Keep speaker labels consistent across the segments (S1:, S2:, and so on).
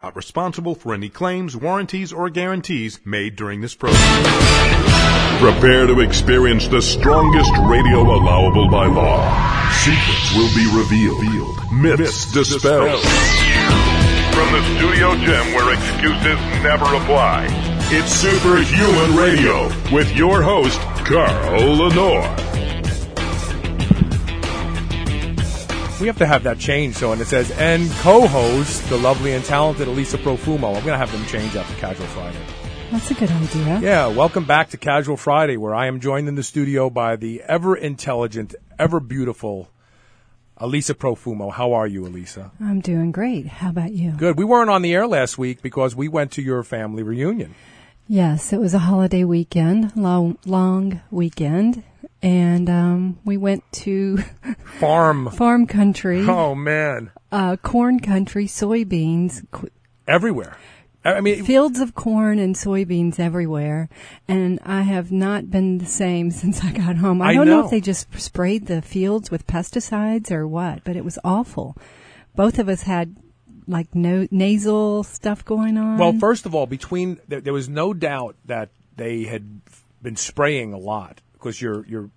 S1: not responsible for any claims, warranties, or guarantees made during this program.
S2: Prepare to experience the strongest radio allowable by law. Secrets will be revealed. Myths dispelled.
S3: From the studio gym where excuses never apply.
S2: It's Superhuman Radio with your host, Carl Lenore.
S4: We have to have that change, so when it says, and co-host, the lovely and talented Elisa Profumo. I'm going to have them change after Casual Friday.
S5: That's a good idea.
S4: Yeah, welcome back to Casual Friday, where I am joined in the studio by the ever-intelligent, ever-beautiful Elisa Profumo. How are you, Elisa?
S5: I'm doing great. How about you?
S4: Good. We weren't on the air last week because we went to your family reunion.
S5: Yes, it was a holiday weekend, long weekend. And we went to
S4: farm
S5: country.
S4: Oh man,
S5: corn country, soybeans
S4: everywhere. I mean,
S5: fields of corn and soybeans everywhere. And I have not been the same since I got home. I don't know if they just sprayed the fields with pesticides or what, but it was awful. Both of us had like nasal stuff going on.
S4: Well, first of all, there was no doubt that they had been spraying a lot. Because your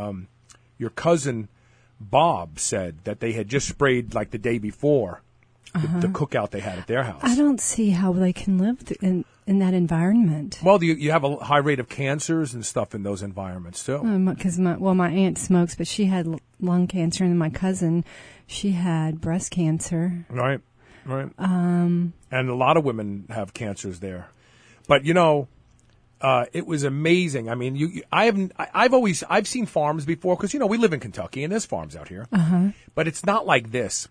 S4: cousin Bob said that they had just sprayed like the day before the cookout they had at their house.
S5: I don't see how they can live in that environment.
S4: Well, you have a high rate of cancers and stuff in those environments too.
S5: Because my aunt smokes, but she had lung cancer, and my cousin, she had breast cancer.
S4: Right. And a lot of women have cancers there, but it was amazing. I mean, I've seen farms before because we live in Kentucky and there's farms out here. But it's not like this.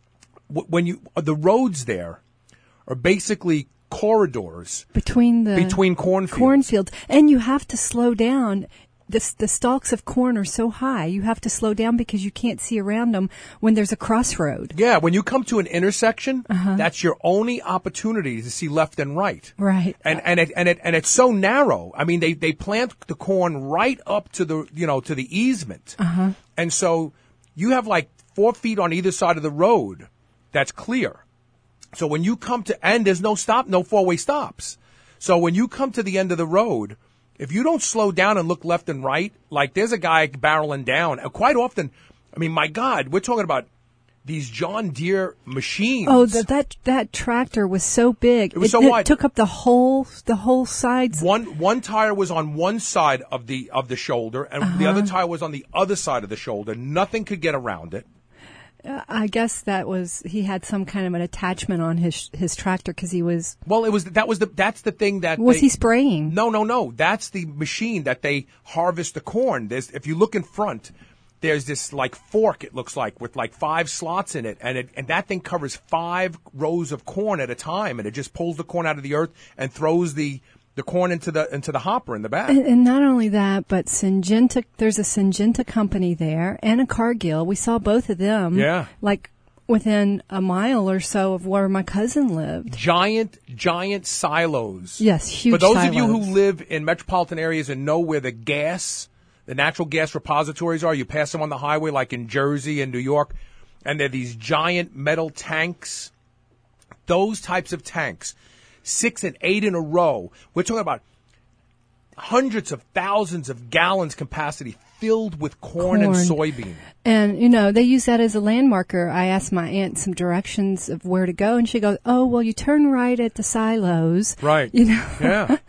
S4: When the roads there are basically corridors between cornfields,
S5: and you have to slow down. The stalks of corn are so high, you have to slow down because you can't see around them when there's a crossroad.
S4: Yeah, when you come to an intersection, that's your only opportunity to see left and right.
S5: Right.
S4: And it's so narrow. I mean, they plant the corn right up to the to the easement. And so you have like 4 feet on either side of the road that's clear. So when you come to there's no four-way stops. So when you come to the end of the road, if you don't slow down and look left and right, like there's a guy barreling down. Quite often, I mean, my God, we're talking about these John Deere machines.
S5: Oh, that tractor was so big.
S4: It was so wide.
S5: It took up the whole sides.
S4: One tire was on one side of the shoulder, and the other tire was on the other side of the shoulder. Nothing could get around it.
S5: I guess he had some kind of an attachment on his tractor because he was.
S4: Well, that's the thing that.
S5: Was he spraying?
S4: No. That's the machine that they harvest the corn. If you look in front, there's this like fork. It looks like with like 5 slots in it, and that thing covers 5 rows of corn at a time, and it just pulls the corn out of the earth and throws the corn into the hopper in the back.
S5: And not only that, but Syngenta, there's a Syngenta company there and a Cargill. We saw both of them.
S4: Yeah.
S5: Like within a mile or so of where my cousin lived.
S4: Giant silos.
S5: Yes, huge
S4: For those
S5: silos.
S4: of you who live in metropolitan areas and know where the natural gas repositories are, you pass them on the highway like in Jersey and New York, and they're these giant metal tanks. Those types of tanks. 6 and 8 in a row. We're talking about hundreds of thousands of gallons capacity filled with corn and soybean.
S5: And, they use that as a landmarker. I asked my aunt some directions of where to go, and she goes, oh, well, you turn right at the silos.
S4: Right. Yeah.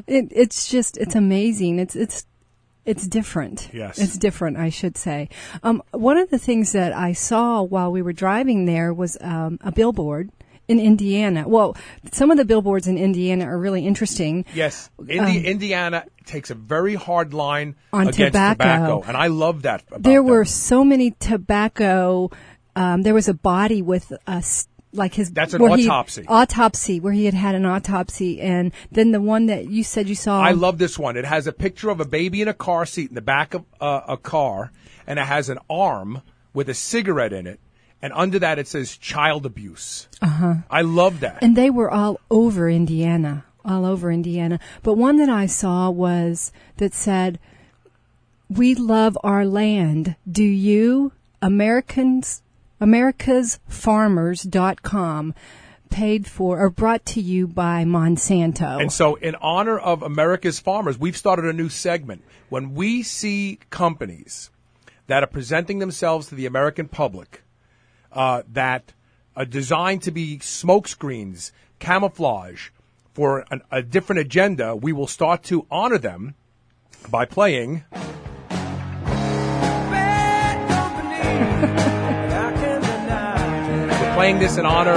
S5: It's amazing. It's different.
S4: Yes.
S5: It's different, I should say. One of the things that I saw while we were driving there was a billboard in Indiana. Well, some of the billboards in Indiana are really interesting.
S4: Yes. Indiana takes a very hard line
S5: on
S4: against tobacco. And I love that about
S5: There
S4: them.
S5: were so many tobacco. There was a body with
S4: That's an autopsy.
S5: Where he had an autopsy. And then the one that you said you saw.
S4: I love this one. It has a picture of a baby in a car seat in the back of a car, and it has an arm with a cigarette in it. And under that, it says child abuse. I love that.
S5: And they were all over Indiana. But one that I saw was that said, we love our land. Do you? AmericasFarmers.com. paid for or brought to you by Monsanto.
S4: And so in honor of America's farmers, we've started a new segment. When we see companies that are presenting themselves to the American public that are designed to be smokescreens, camouflage for a different agenda, we will start to honor them by playing... We're playing this in honor...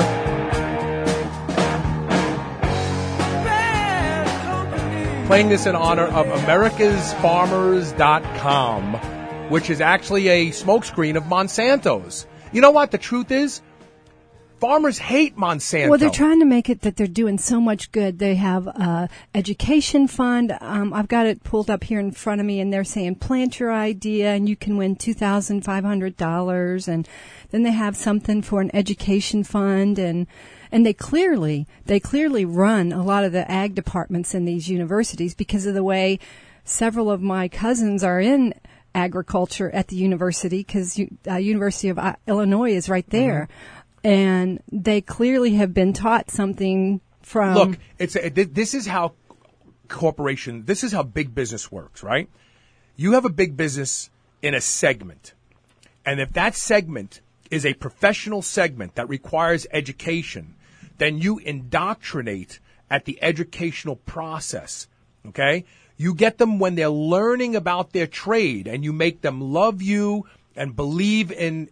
S4: Playing this in honor of AmericasFarmers.com, which is actually a smokescreen of Monsanto's. You know what? The truth is, farmers hate Monsanto.
S5: Well, they're trying to make it that they're doing so much good. They have education fund. I've got it pulled up here in front of me, and they're saying plant your idea, and you can win $2,500. And then they have something for an education fund, and they clearly run a lot of the ag departments in these universities because of the way several of my cousins are in agriculture at the university, because University of Illinois is right there. Mm-hmm. And they clearly have been taught something from...
S4: Look, this is how this is how big business works, right? You have a big business in a segment. And if that segment is a professional segment that requires education, then you indoctrinate at the educational process, okay? You get them when they're learning about their trade, and you make them love you and believe in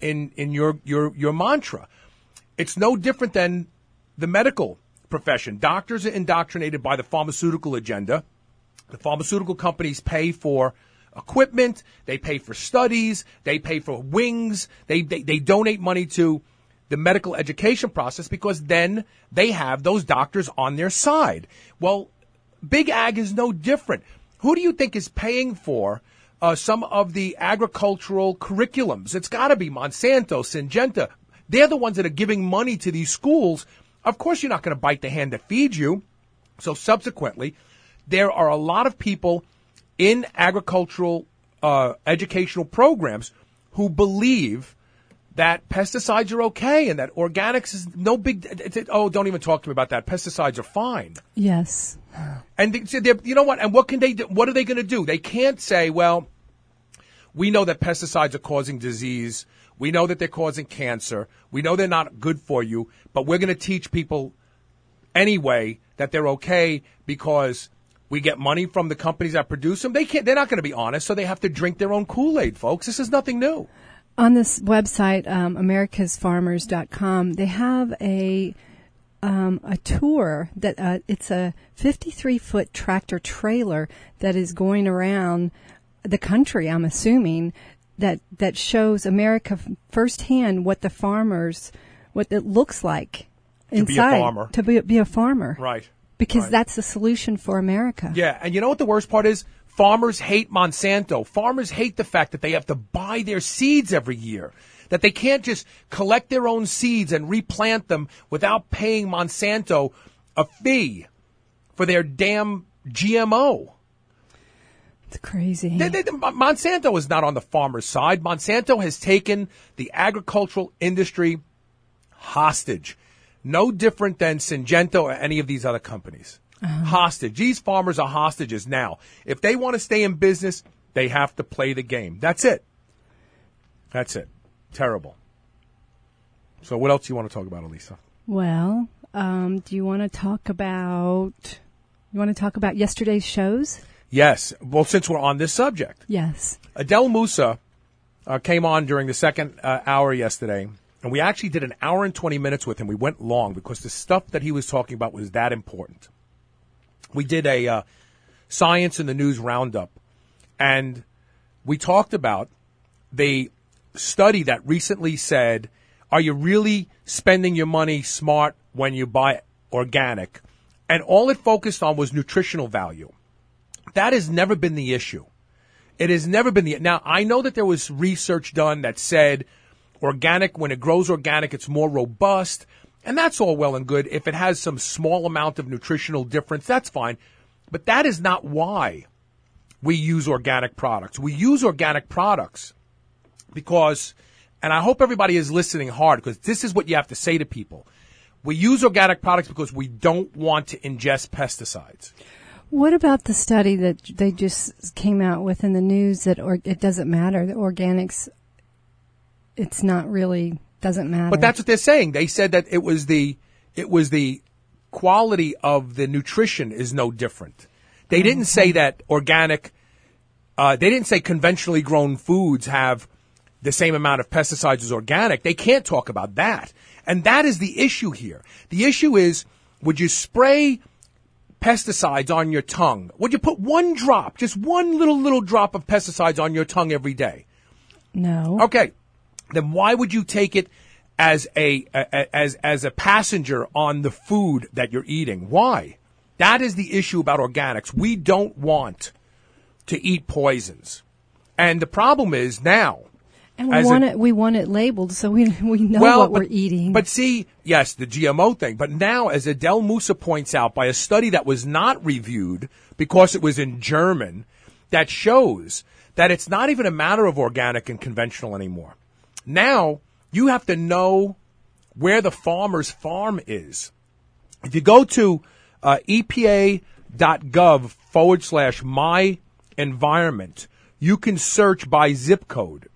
S4: your mantra. It's no different than the medical profession. Doctors are indoctrinated by the pharmaceutical agenda. The pharmaceutical companies pay for equipment, they pay for studies, they pay for wings, they donate money to the medical education process because then they have those doctors on their side. Well, Big Ag is no different. Who do you think is paying for some of the agricultural curriculums? It's got to be Monsanto, Syngenta. They're the ones that are giving money to these schools. Of course, you're not going to bite the hand that feeds you. So subsequently, there are a lot of people in agricultural educational programs who believe that pesticides are okay and that organics is no big... don't even talk to me about that. Pesticides are fine.
S5: Yes.
S4: And you know what? And what can they do? What are they going to do? They can't say, well, we know that pesticides are causing disease. We know that they're causing cancer. We know they're not good for you, but we're going to teach people anyway that they're okay because we get money from the companies that produce them. They're not going to be honest, so they have to drink their own Kool-Aid, folks. This is nothing new.
S5: On this website, AmericasFarmers.com, they have a tour that it's a 53-foot tractor trailer that is going around the country, I'm assuming, that shows America firsthand what it looks like inside
S4: to
S5: be a farmer.
S4: Right.
S5: Because that's the solution for America.
S4: Yeah, and you know what the worst part is? Farmers hate Monsanto. Farmers hate the fact that they have to buy their seeds every year, that they can't just collect their own seeds and replant them without paying Monsanto a fee for their damn GMO.
S5: It's crazy.
S4: Monsanto is not on the farmer's side. Monsanto has taken the agricultural industry hostage. No different than Syngenta or any of these other companies. Hostage. These farmers are hostages now. If they want to stay in business, they have to play the game. That's it. That's it. Terrible. So what else do you want to talk about, Elisa?
S5: Well, do you want to talk about yesterday's shows?
S4: Yes. Well, since we're on this subject.
S5: Yes.
S4: Adel Musa came on during the second hour yesterday, and we actually did an hour and 20 minutes with him. We went long because the stuff that he was talking about was that important. We did a Science in the News roundup, and we talked about the study that recently said, are you really spending your money smart when you buy organic? And all it focused on was nutritional value. That has never been the issue. It has never been Now, I know that there was research done that said organic, when it grows organic, it's more robust. And that's all well and good. If it has some small amount of nutritional difference, that's fine. But that is not why we use organic products. We use organic products because, and I hope everybody is listening hard because this is what you have to say to people. We use organic products because we don't want to ingest pesticides.
S5: What about the study that they just came out with in the news that it doesn't matter, that organics, it's not really, doesn't matter?
S4: But that's what they're saying. They said that it was the quality of the nutrition is no different. They didn't say that organic, they didn't say conventionally grown foods have the same amount of pesticides as organic. They can't talk about that. And that is the issue here. The issue is, would you spray pesticides on your tongue? Would you put one drop, just one little drop of pesticides on your tongue every day?
S5: No.
S4: Okay. Then why would you take it as a passenger on the food that you're eating? Why? That is the issue about organics. We don't want to eat poisons. And the problem is now,
S5: and we want it labeled so we know what we're eating.
S4: But see, yes, the GMO thing. But now, as Adele Musa points out, by a study that was not reviewed because it was in German, that shows that it's not even a matter of organic and conventional anymore. Now, you have to know where the farmer's farm is. If you go to EPA.gov/my-environment, you can search by zip code.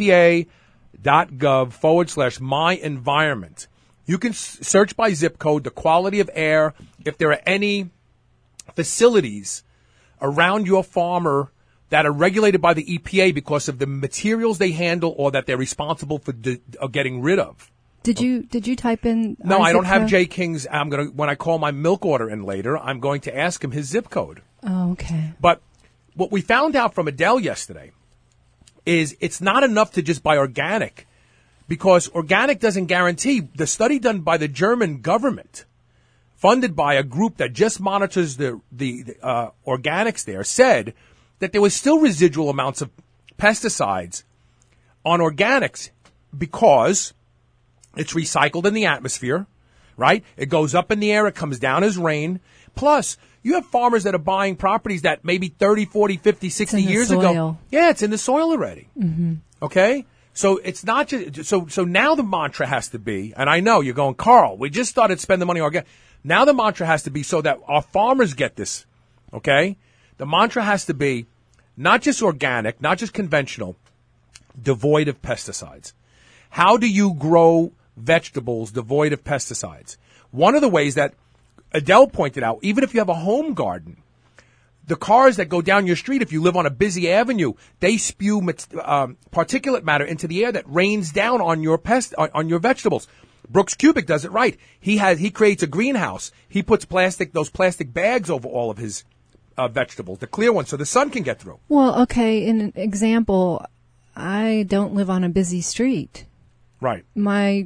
S4: EPA.gov/my-environment. You can search by zip code the quality of air, if there are any facilities around your farmer that are regulated by the EPA because of the materials they handle or that they're responsible for getting rid of.
S5: Did you type in?
S4: No, I don't have Jay King's. When I call my milk order in later, I'm going to ask him his zip code.
S5: Oh, okay.
S4: But what we found out from Adele yesterday is it's not enough to just buy organic, because organic doesn't guarantee. The study done by the German government, funded by a group that just monitors the organics there, said that there was still residual amounts of pesticides on organics because it's recycled in the atmosphere, right? It goes up in the air, it comes down as rain. Plus, you have farmers that are buying properties that maybe 30, 40, 50, 60 years ago. Yeah, it's in the soil already. Mm-hmm. Okay? So it's not just, so now the mantra has to be, and I know you're going, Carl, we just started spending money on organic. Now the mantra has to be so that our farmers get this. Okay? The mantra has to be not just organic, not just conventional, devoid of pesticides. How do you grow vegetables devoid of pesticides? One of the ways that Adele pointed out, even if you have a home garden, the cars that go down your street, if you live on a busy avenue, they spew particulate matter into the air that rains down on your on your vegetables. Brooks Kubik does it right. He creates a greenhouse. He puts those plastic bags over all of his vegetables, the clear ones, so the sun can get through.
S5: Well, okay, in an example, I don't live on a busy street.
S4: Right.
S5: My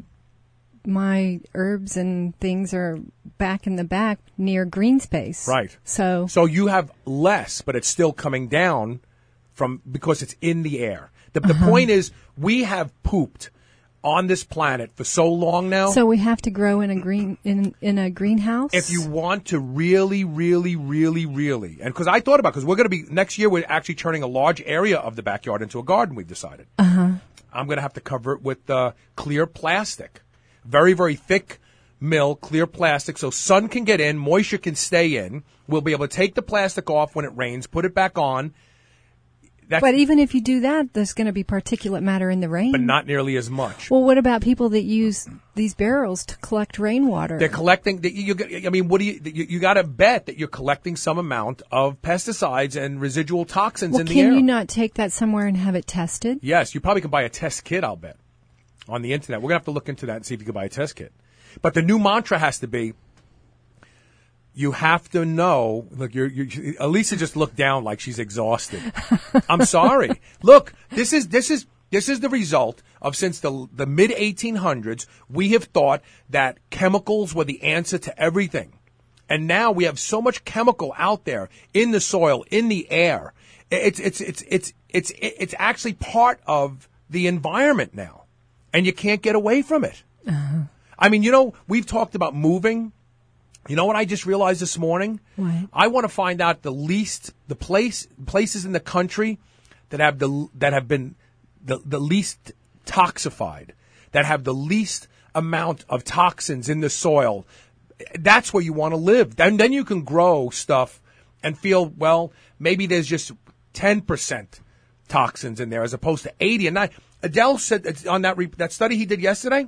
S5: herbs and things are back in the back near green space.
S4: Right.
S5: So
S4: you have less, but it's still coming down because it's in the air. The point is, we have pooped on this planet for so long now.
S5: So we have to grow in a greenhouse?
S4: If you want to really, really, really, really, and because I thought about, because we're going to be, next year we're actually turning a large area of the backyard into a garden, we've decided.
S5: Uh-huh.
S4: I'm going to have to cover it with clear plastic. Very, very thick clear plastic, so sun can get in, moisture can stay in. We'll be able to take the plastic off when it rains, put it back on.
S5: But even if you do that, there's going to be particulate matter in the rain.
S4: But not nearly as much.
S5: Well, what about people that use these barrels to collect rainwater?
S4: They're collecting. What do you got to bet that you're collecting some amount of pesticides and residual toxins in the air.
S5: Can you not take that somewhere and have it tested?
S4: Yes, you probably can buy a test kit, I'll bet, on the internet. We're going to have to look into that and see if you can buy a test kit. But the new mantra has to be, you have to know. Look, Elisa just looked down like she's exhausted. I'm sorry. Look, this is the result of, since the mid 1800s, we have thought that chemicals were the answer to everything, and now we have so much chemical out there in the soil, in the air. It's actually part of the environment now, and you can't get away from it.
S5: Uh-huh.
S4: I mean, we've talked about moving. You know what I just realized this morning?
S5: What?
S4: I want to find out the places in the country that have been the least toxified, that have the least amount of toxins in the soil. That's where you want to live. Then you can grow stuff and feel, well, maybe there's just 10% toxins in there as opposed to 80 and 90. Adele said on that study he did yesterday,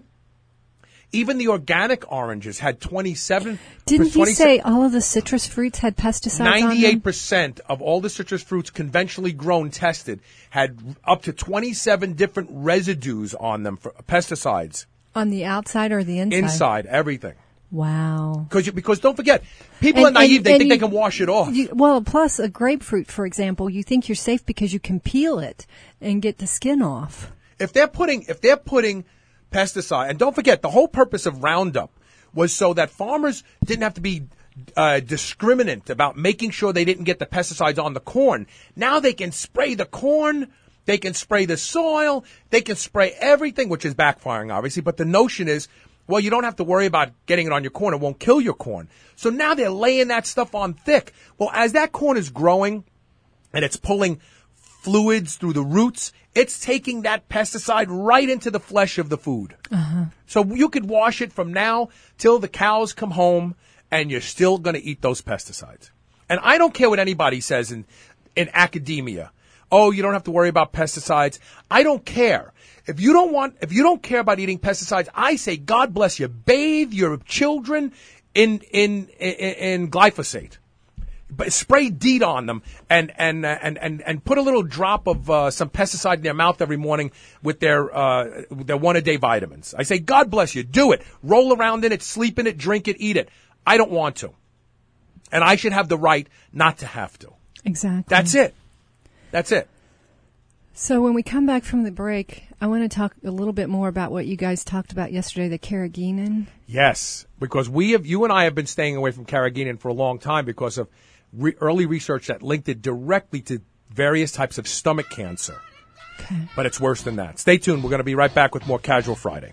S4: even the organic oranges had 27.
S5: Didn't he say all of the citrus fruits had pesticides on them?
S4: 98% of all the citrus fruits conventionally grown tested had up to 27 different residues on them for pesticides.
S5: On the outside or the inside?
S4: Inside, everything.
S5: Wow.
S4: Because don't forget, people are naive. They think they can wash it off.
S5: Well, plus a grapefruit, for example, you think you're safe because you can peel it and get the skin off.
S4: If they're putting pesticide, and don't forget, the whole purpose of Roundup was so that farmers didn't have to be discriminant about making sure they didn't get the pesticides on the corn. Now they can spray the corn, they can spray the soil, they can spray everything, which is backfiring, obviously. But the notion is, well, you don't have to worry about getting it on your corn. It won't kill your corn. So now they're laying that stuff on thick. Well, as that corn is growing and it's pulling fluids through the roots, it's taking that pesticide right into the flesh of the food. Uh-huh. So you could wash it from now till the cows come home, and you're still going to eat those pesticides. And I don't care what anybody says in academia. Oh, you don't have to worry about pesticides. I don't care. If you don't care about eating pesticides, I say God bless you. Bathe your children in glyphosate. But spray DEET on them and put a little drop of some pesticide in their mouth every morning with their one-a-day vitamins. I say, God bless you. Do it. Roll around in it, sleep in it, drink it, eat it. I don't want to. And I should have the right not to have to.
S5: Exactly.
S4: That's it.
S5: So when we come back from the break, I want to talk a little bit more about what you guys talked about yesterday, the carrageenan.
S4: Yes, because you and I have been staying away from carrageenan for a long time because of early research that linked it directly to various types of stomach cancer. Okay. But it's worse than that. Stay tuned. We're going to be right back with more Casual Friday.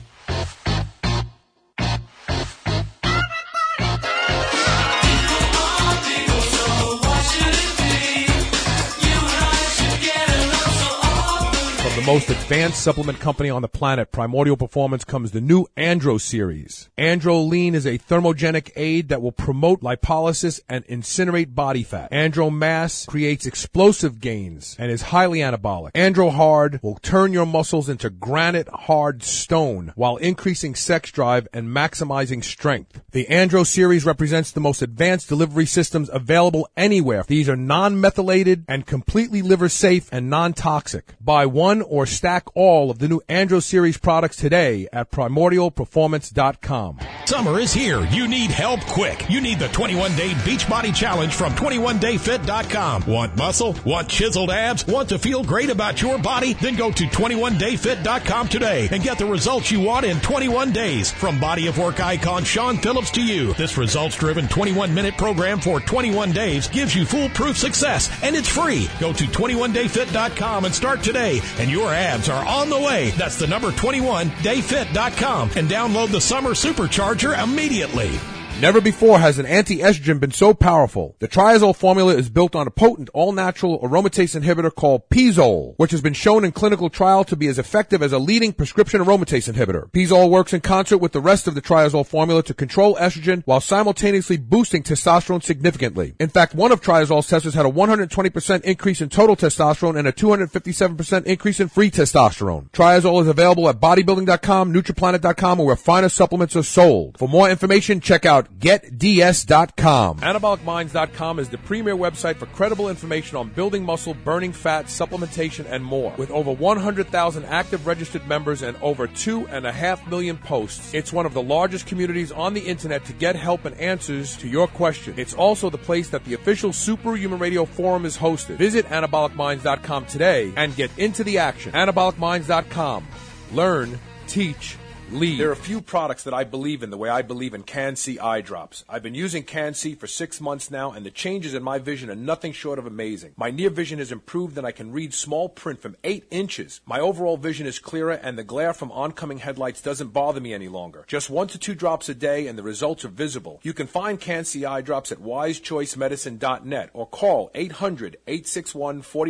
S4: The most advanced supplement company on the planet, Primordial Performance, comes the new Andro series. Andro Lean is a thermogenic aid that will promote lipolysis and incinerate body fat. Andro Mass creates explosive gains and is highly anabolic. Andro Hard will turn your muscles into granite hard stone while increasing sex drive and maximizing strength. The Andro series represents the most advanced delivery systems available anywhere. These are non-methylated and completely liver safe and non-toxic. Buy one or stack all of the new Andro series products today at primordialperformance.com.
S6: Summer is here. You need help quick. You need the 21-day Beachbody Challenge from 21dayfit.com. Want muscle? Want chiseled abs? Want to feel great about your body? Then go to 21dayfit.com today and get the results you want in 21 days. From body of work icon Shawn Phillips to you, this results-driven 21-minute program for 21 days gives you foolproof success, and it's free. Go to 21dayfit.com and start today, and your abs are on the way. That's the number 21dayfit.com, and download the Summer Supercharger immediately.
S4: Never before has an anti-estrogen been so powerful. The Triazole formula is built on a potent, all-natural aromatase inhibitor called Pizole, which has been shown in clinical trial to be as effective as a leading prescription aromatase inhibitor. Pizole works in concert with the rest of the Triazole formula to control estrogen while simultaneously boosting testosterone significantly. In fact, one of Triazole's testers had a 120% increase in total testosterone and a 257% increase in free testosterone. Triazole is available at bodybuilding.com, nutriplanet.com, or where finer supplements are sold. For more information, check out GetDS.com. AnabolicMinds.com is the premier website for credible information on building muscle, burning fat, supplementation, and more. With over 100,000 active registered members and over 2.5 million posts, it's one of the largest communities on the internet to get help and answers to your questions. It's also the place that the official Superhuman Radio Forum is hosted. Visit AnabolicMinds.com today and get into the action. AnabolicMinds.com. Learn, teach, lead. There are a few products that I believe in the way I believe in Can-C eye drops. I've been using Can-C for 6 months now, and the changes in my vision are nothing short of amazing. My near vision has improved, and I can read small print from 8 inches. My overall vision is clearer, and the glare from oncoming headlights doesn't bother me any longer. Just 1 to 2 drops a day, and the results are visible. You can find Can-C eye drops at wisechoicemedicine.net or call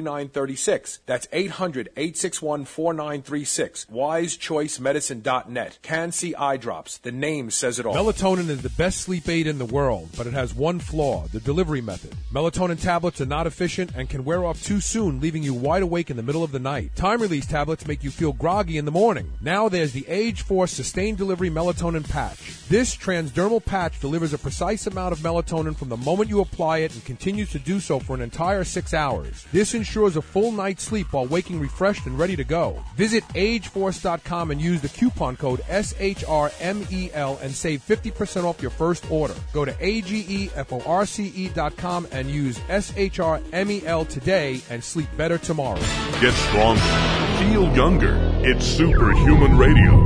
S4: 800-861-4936. That's 800-861-4936. wisechoicemedicine.net. it. Can-C eye drops. The name says it all. Melatonin is the best sleep aid in the world, but it has one flaw, the delivery method. Melatonin tablets are not efficient and can wear off too soon, leaving you wide awake in the middle of the night. Time-release tablets make you feel groggy in the morning. Now there's the Age Force Sustained Delivery Melatonin Patch. This transdermal patch delivers a precise amount of melatonin from the moment you apply it and continues to do so for an entire 6 hours. This ensures a full night's sleep while waking refreshed and ready to go. Visit ageforce.com and use the coupon code SHRMEL and save 50% off your first order. Go to ageforce.com and use SHRMEL today and sleep better tomorrow.
S2: Get stronger. Feel younger. It's Superhuman Radio.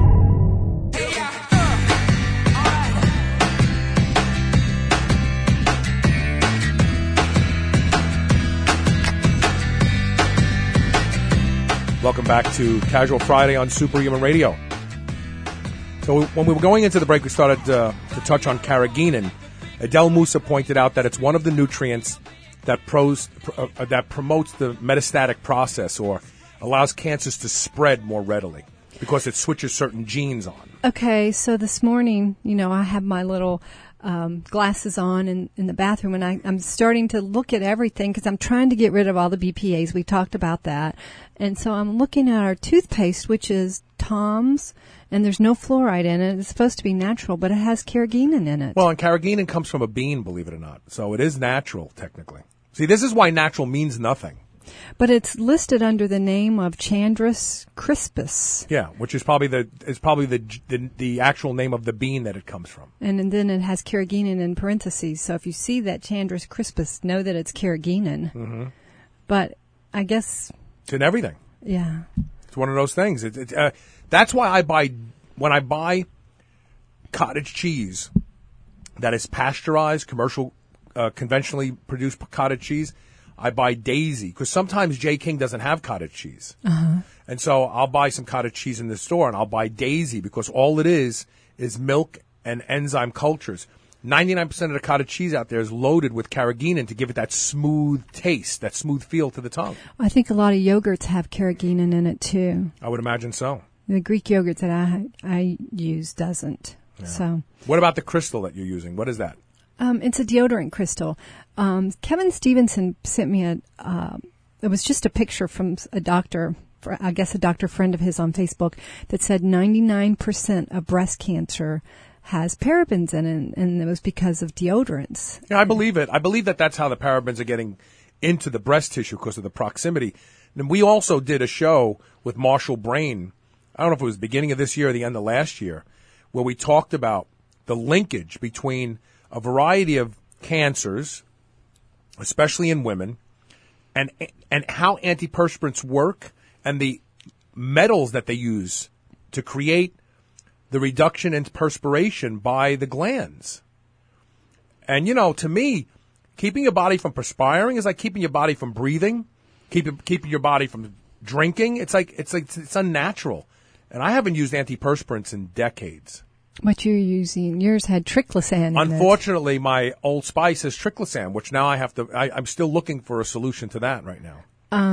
S4: Welcome back to Casual Friday on Superhuman Radio. So when we were going into the break, we started to touch on carrageenan. Adele Musa pointed out that it's one of the nutrients that promotes the metastatic process or allows cancers to spread more readily because it switches certain genes on.
S5: Okay, so this morning, I have my little glasses on in the bathroom, and I'm starting to look at everything because I'm trying to get rid of all the BPAs. We talked about that. And so I'm looking at our toothpaste, which is Tom's, and there's no fluoride in it. It's supposed to be natural, but it has carrageenan in it.
S4: Well, and carrageenan comes from a bean, believe it or not. So it is natural, technically. See, this is why natural means nothing.
S5: But it's listed under the name of Chandrus crispus.
S4: Yeah, which is probably the actual name of the bean that it comes from.
S5: And then it has carrageenan in parentheses. So if you see that Chandrus crispus, know that it's carrageenan. Mm-hmm. But I guess
S4: it's in everything.
S5: Yeah,
S4: it's one of those things. That's why when I buy cottage cheese that is pasteurized, commercial, conventionally produced cottage cheese, I buy Daisy, because sometimes J. King doesn't have cottage cheese. Uh-huh. And so I'll buy some cottage cheese in the store, and I'll buy Daisy, because all it is milk and enzyme cultures. 99% of the cottage cheese out there is loaded with carrageenan to give it that smooth taste, that smooth feel to the tongue.
S5: I think a lot of yogurts have carrageenan in it, too.
S4: I would imagine so.
S5: The Greek yogurt that I use doesn't. Yeah. So,
S4: what about the crystal that you're using? What is that?
S5: It's a deodorant crystal. Kevin Stevenson sent me it was just a picture from a doctor, I guess a doctor friend of his on Facebook, that said 99% of breast cancer has parabens in it, and it was because of deodorants.
S4: Yeah, I believe it. I believe that that's how the parabens are getting into the breast tissue because of the proximity. And we also did a show with Marshall Brain, I don't know if it was the beginning of this year or the end of last year, where we talked about the linkage between a variety of cancers, especially in women, and how antiperspirants work and the metals that they use to create the reduction in perspiration by the glands. And, to me, keeping your body from perspiring is like keeping your body from breathing, keeping your body from drinking. It's unnatural. And I haven't used antiperspirants in decades.
S5: What you're using, yours had triclosan.
S4: Unfortunately, my Old Spice has triclosan, which now I'm still looking for a solution to that right now.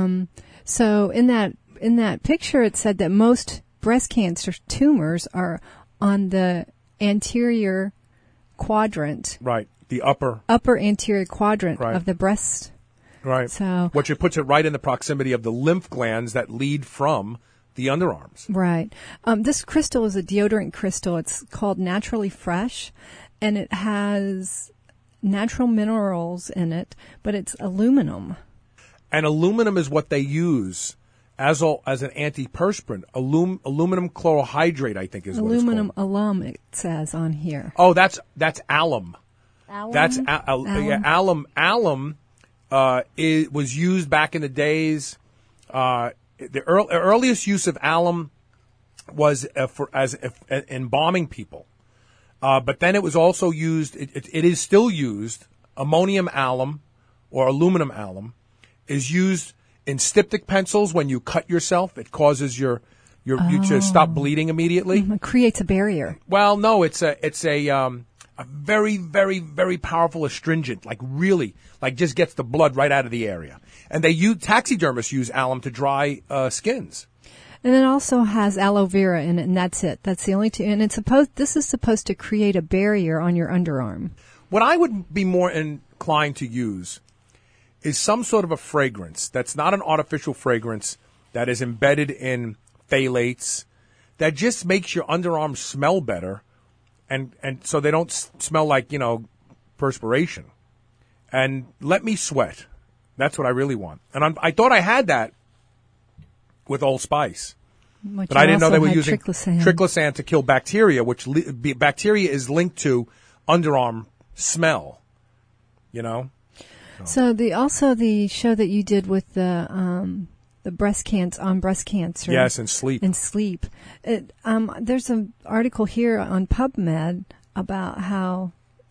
S5: So in that picture, it said that most breast cancer tumors are on the anterior quadrant.
S4: Right, the upper
S5: anterior quadrant of the breast.
S4: Right.
S5: So,
S4: which it puts it right in the proximity of the lymph glands that lead from the underarms.
S5: Right. This crystal is a deodorant crystal. It's called Naturally Fresh, and it has natural minerals in it, but it's aluminum.
S4: And aluminum is what they use as an antiperspirant. Aluminum chlorohydrate, I think, is
S5: aluminum
S4: what it's called.
S5: alum, it says on here.
S4: Oh, that's alum.
S5: Alum?
S4: That's alum. Yeah, alum. Alum was used back in the days. The earliest use of alum was as embalming people, but then it was also used. It is still used. Ammonium alum or aluminum alum is used in styptic pencils. When you cut yourself, it causes you to stop bleeding immediately.
S5: It creates a barrier.
S4: Well, no, it's a very, very, very powerful astringent, just gets the blood right out of the area. And taxidermists use alum to dry skins.
S5: And it also has aloe vera in it, and that's it. That's the only two. And this is supposed to create a barrier on your underarm.
S4: What I would be more inclined to use is some sort of a fragrance that's not an artificial fragrance that is embedded in phthalates that just makes your underarms smell better, and so they don't smell like, perspiration. And let me sweat. That's what I really want. And I thought I had that with Old Spice. But I didn't know they were using triclosan to kill bacteria, which bacteria is linked to underarm smell,
S5: So the show that you did with the breast cancer.
S4: Yes, and sleep.
S5: There's an article here on PubMed about how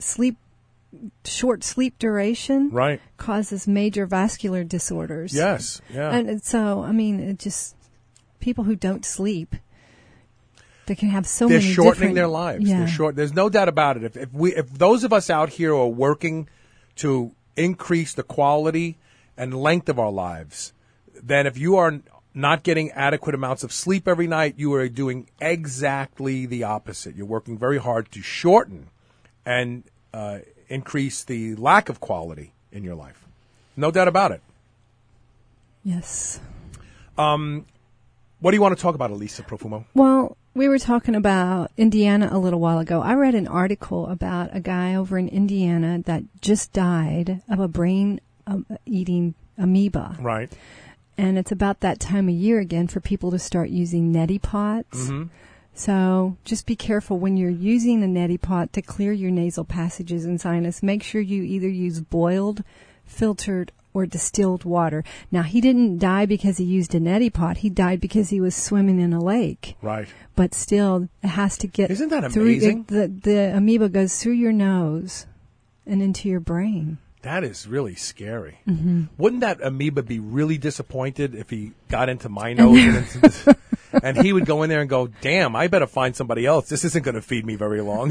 S5: short sleep duration causes major vascular disorders.
S4: Yes, yeah.
S5: And so, it just people who don't sleep, they can have so
S4: many.
S5: They're
S4: shortening their lives.
S5: Yeah.
S4: There's no doubt about it. If those of us out here are working to increase the quality and length of our lives, then if you are not getting adequate amounts of sleep every night, you are doing exactly the opposite. You're working very hard to shorten and increase the lack of quality in your life. No doubt about it.
S5: Yes.
S4: What do you want to talk about, Elisa Profumo?
S5: Well, we were talking about Indiana a little while ago. I read an article about a guy over in Indiana that just died of a brain-eating amoeba.
S4: Right.
S5: And it's about that time of year again for people to start using neti pots.
S4: Mm-hmm.
S5: So just be careful when you're using a neti pot to clear your nasal passages and sinus. Make sure you either use boiled, filtered, or distilled water. Now, he didn't die because he used a neti pot. He died because he was swimming in a lake.
S4: Right.
S5: But still, it has to get
S4: Isn't that amazing?
S5: The amoeba goes through your nose and into your brain.
S4: That is really scary.
S5: Mm-hmm.
S4: Wouldn't that amoeba be really disappointed if he got into my nose and into this, and he would go in there and go, damn, I better find somebody else. This isn't going to feed me very long.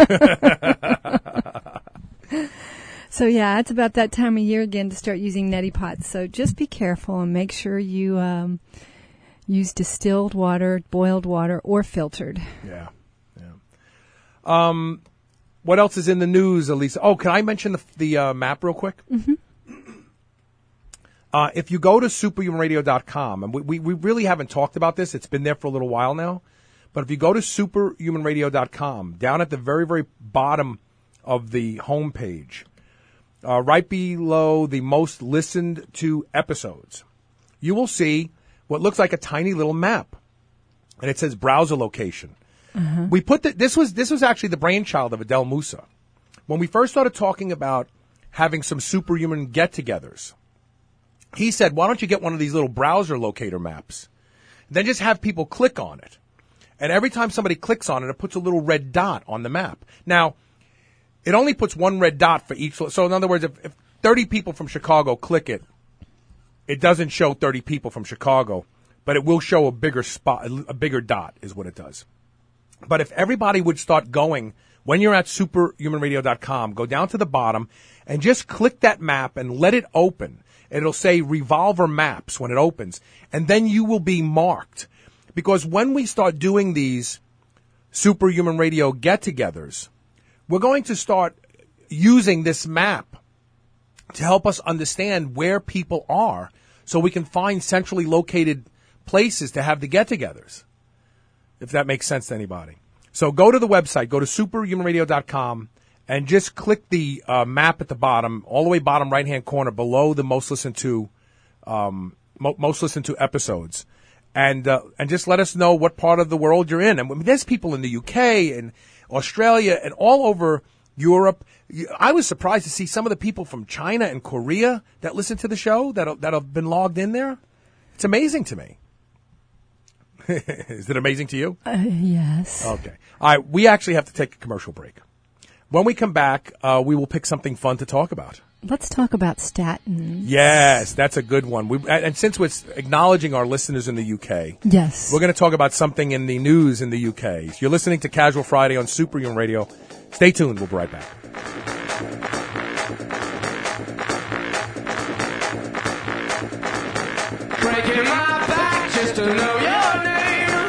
S5: So, yeah, it's about that time of year again to start using neti pots. So just be careful and make sure you use distilled water, boiled water, or filtered.
S4: Yeah. What else is in the news, Elisa? Oh, can I mention the map real quick?
S5: Mm-hmm.
S4: If you go to superhumanradio.com, and we really haven't talked about this. It's been there for a little while now. But if you go to superhumanradio.com, down at the very, very bottom of the homepage, right below the most listened to episodes, you will see what looks like a tiny little map. And it says browser location.
S5: Uh-huh.
S4: We put this was actually the brainchild of Adel Musa. When we first started talking about having some superhuman get-togethers, he said, why don't you get one of these little browser locator maps? Then just have people click on it. And every time somebody clicks on it, it puts a little red dot on the map. Now, it only puts one red dot for each. So in other words, if 30 people from Chicago click it, it doesn't show 30 people from Chicago, but it will show a bigger spot, a bigger dot is what it does. But if everybody would start going, when you're at superhumanradio.com, go down to the bottom and just click that map and let it open. It'll say Revolver Maps when it opens, and then you will be marked. Because when we start doing these Superhuman Radio get-togethers, we're going to start using this map to help us understand where people are so we can find centrally located places to have the get-togethers, if that makes sense to anybody. So go to the website, go to superhumanradio.com, and just click the map at the bottom, all the way bottom right-hand corner below the most listened to episodes. And just let us know what part of the world you're in. And there's people in the UK and Australia and all over Europe. I was surprised to see some of the people from China and Korea that listen to the show that have been logged in there. It's amazing to me. Is it amazing to you?
S5: Yes.
S4: Okay. All right. We actually have to take a commercial break. When we come back, we will pick something fun to talk about.
S5: Let's talk about statins.
S4: Yes, that's a good one. And since we're acknowledging our listeners in the UK,
S5: yes,
S4: we're going to talk about something in the news in the UK. You're listening to Casual Friday on Superhuman Radio. Stay tuned. We'll be right back.
S7: Breaking my back just to know your name.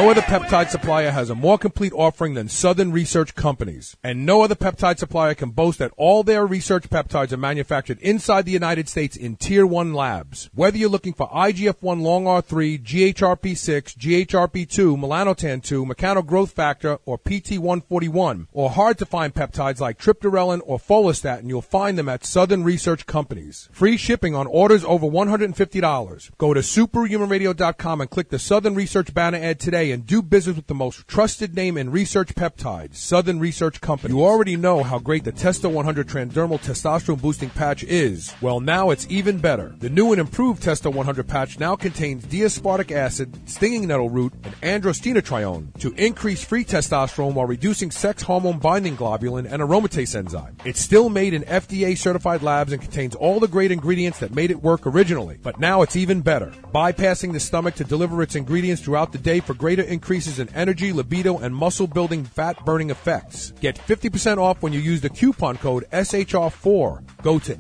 S4: No other peptide supplier has a more complete offering than Southern Research Companies. And no other peptide supplier can boast that all their research peptides are manufactured inside the United States in Tier 1 labs. Whether you're looking for IGF-1 long R3, GHRP6, GHRP2, melanotan-2, mechanogrowth factor, or PT141, or hard-to-find peptides like triptorelin or follistatin, you'll find them at Southern Research Companies. Free shipping on orders over $150. Go to superhumanradio.com and click the Southern Research banner ad today and do business with the most trusted name in research peptides, Southern Research Company. You already know how great the Testo 100 transdermal testosterone boosting patch is. Well, now it's even better. The new and improved Testo 100 patch now contains D-aspartic acid, stinging nettle root, and androstenedione to increase free testosterone while reducing sex hormone binding globulin and aromatase enzyme. It's still made in FDA certified labs and contains all the great ingredients that made it work originally. But now it's even better. Bypassing the stomach to deliver its ingredients throughout the day for greater increases in energy, libido, and muscle-building, fat-burning effects. Get 50% off when you use the coupon code SHR4. Go to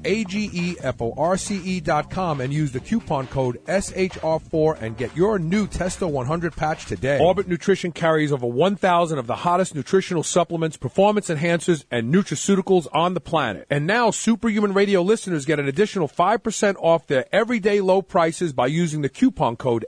S4: AGEFORCE.com and use the coupon code SHR4 and get your new Testo 100 patch today. Orbit Nutrition carries over 1,000 of the hottest nutritional supplements, performance enhancers, and nutraceuticals on the planet. And now Superhuman Radio listeners get an additional 5% off their everyday low prices by using the coupon code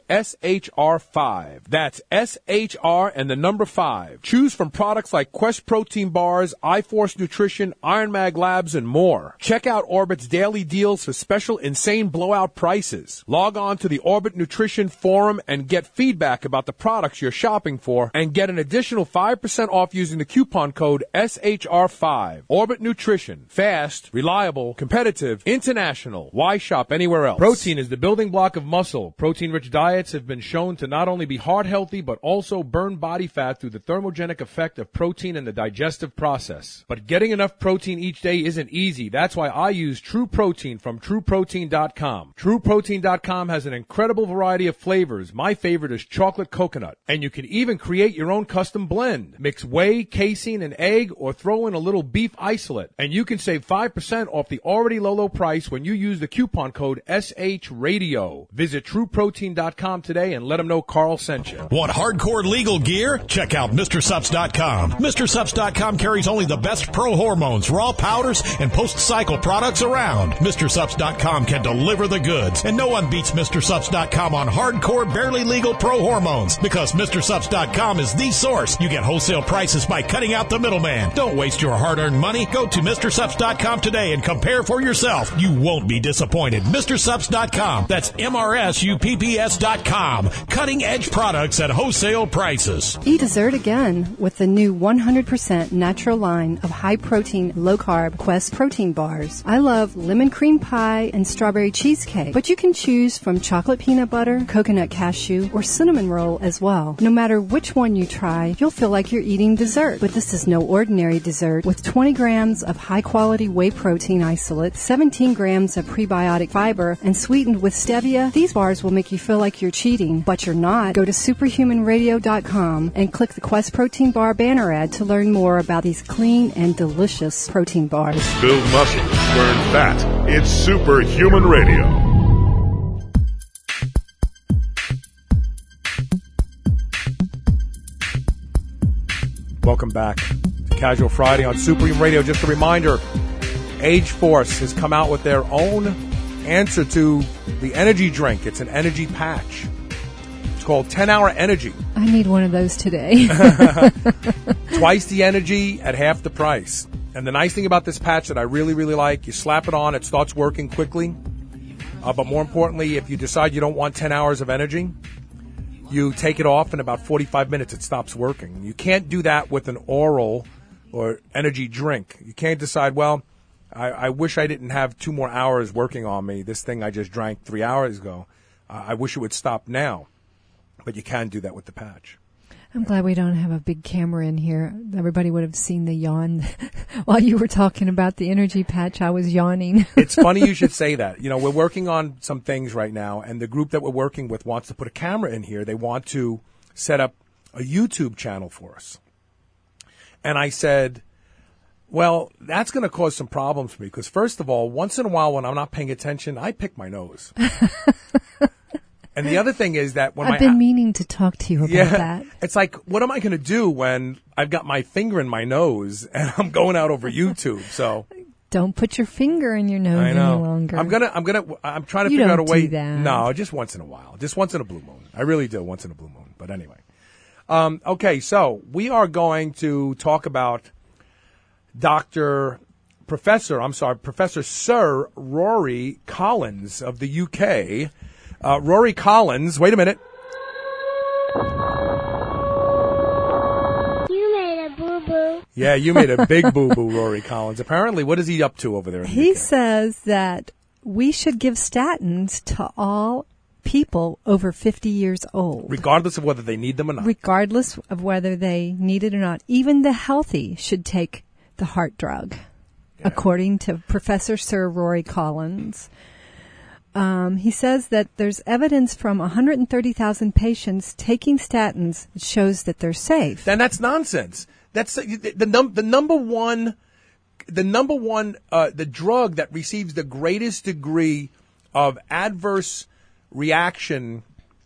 S4: SHR5. That's SHR and the number 5. Choose from products like Quest Protein Bars, iForce Nutrition, Iron Mag Labs, and more. Check out Orbit's daily deals for special insane blowout prices. Log on to the Orbit Nutrition Forum and get feedback about the products you're shopping for and get an additional 5% off using the coupon code SHR5. Orbit Nutrition. Fast, reliable, competitive, international. Why shop anywhere else? Protein is the building block of muscle. Protein-rich diets have been shown to not only be heart healthy, but also burn body fat through the thermogenic effect of protein in the digestive process. But getting enough protein each day isn't easy. That's why I use True Protein from TrueProtein.com. TrueProtein.com has an incredible variety of flavors. My favorite is chocolate coconut. And you can even create your own custom blend. Mix whey, casein, and egg, or throw in a little beef isolate. And you can save 5% off the already low price when you use the coupon code SHRadio. Visit TrueProtein.com today and let them know Carl sent you.
S6: Want hardcore legal gear? Check out MrSupps.com. MrSupps.com carries only the best pro hormones, raw powders, and post-cycle products around. MrSupps.com can deliver the goods, and no one beats MrSupps.com on hardcore, barely legal pro hormones, because MrSupps.com is the source. You get wholesale prices by cutting out the middleman. Don't waste your hard-earned money. Go to MrSupps.com today and compare for yourself. You won't be disappointed. MrSupps.com. That's MRSUPPS.com. Cutting-edge products at wholesale prices.
S5: Eat dessert again with the new 100% natural line of high-protein, low-carb Quest protein bars. I love lemon cream pie and strawberry cheesecake, but you can choose from chocolate peanut butter, coconut cashew, or cinnamon roll as well. No matter which one you try, you'll feel like you're eating dessert. But this is no ordinary dessert. With 20 grams of high-quality whey protein isolate, 17 grams of prebiotic fiber, and sweetened with stevia, these bars will make you feel like you're cheating, but you're not. Go to superhumanradio.com and click the Quest Protein Bar banner ad to learn more about these clean and delicious protein bars.
S2: Build muscle, burn fat. It's Superhuman Radio.
S4: Welcome back to Casual Friday on Superhuman Radio. Just a reminder, Age Force has come out with their own answer to the energy drink. It's an energy patch. It's called 10-Hour Energy.
S5: I need one of those today.
S4: Twice the energy at half the price. And the nice thing about this patch that I really, really like, you slap it on, it starts working quickly. But more importantly, if you decide you don't want 10 hours of energy, you take it off in about 45 minutes, it stops working. You can't do that with an oral or energy drink. You can't decide, well, I wish I didn't have 2 more hours working on me. This thing I just drank 3 hours ago. I wish it would stop now. But you can do that with the patch.
S5: I'm glad we don't have a big camera in here. Everybody would have seen the yawn. While you were talking about the energy patch, I was yawning.
S4: It's funny you should say that. You know, we're working on some things right now, and the group that we're working with wants to put a camera in here. They want to set up a YouTube channel for us. And I said, well, that's going to cause some problems for me because, first of all, once in a while when I'm not paying attention, I pick my nose. And the other thing is that when
S5: I've been meaning to talk to you about that.
S4: It's like, what am I going to do when I've got my finger in my nose and I'm going out over YouTube? So
S5: don't put your finger in your nose any longer.
S4: I'm trying to figure out a way. No, just once in a while. Just once in a blue moon. I really do, once in a blue moon. But anyway. Okay, so we are going to talk about Professor Sir Rory Collins of the UK. Rory Collins, wait a minute.
S7: You made a boo-boo.
S4: Yeah, you made a big boo-boo, Rory Collins. Apparently, what is he up to over there in the
S5: He
S4: UK?
S5: says that we should give statins to all people over 50 years old.
S4: Regardless of whether they need them or not.
S5: Regardless of whether they need it or not. Even the healthy should take the heart drug, according to Professor Sir Rory Collins. He says that there's evidence from 130,000 patients taking statins that shows that they're safe.
S4: Then that's nonsense. That's the drug that receives the greatest degree of adverse reaction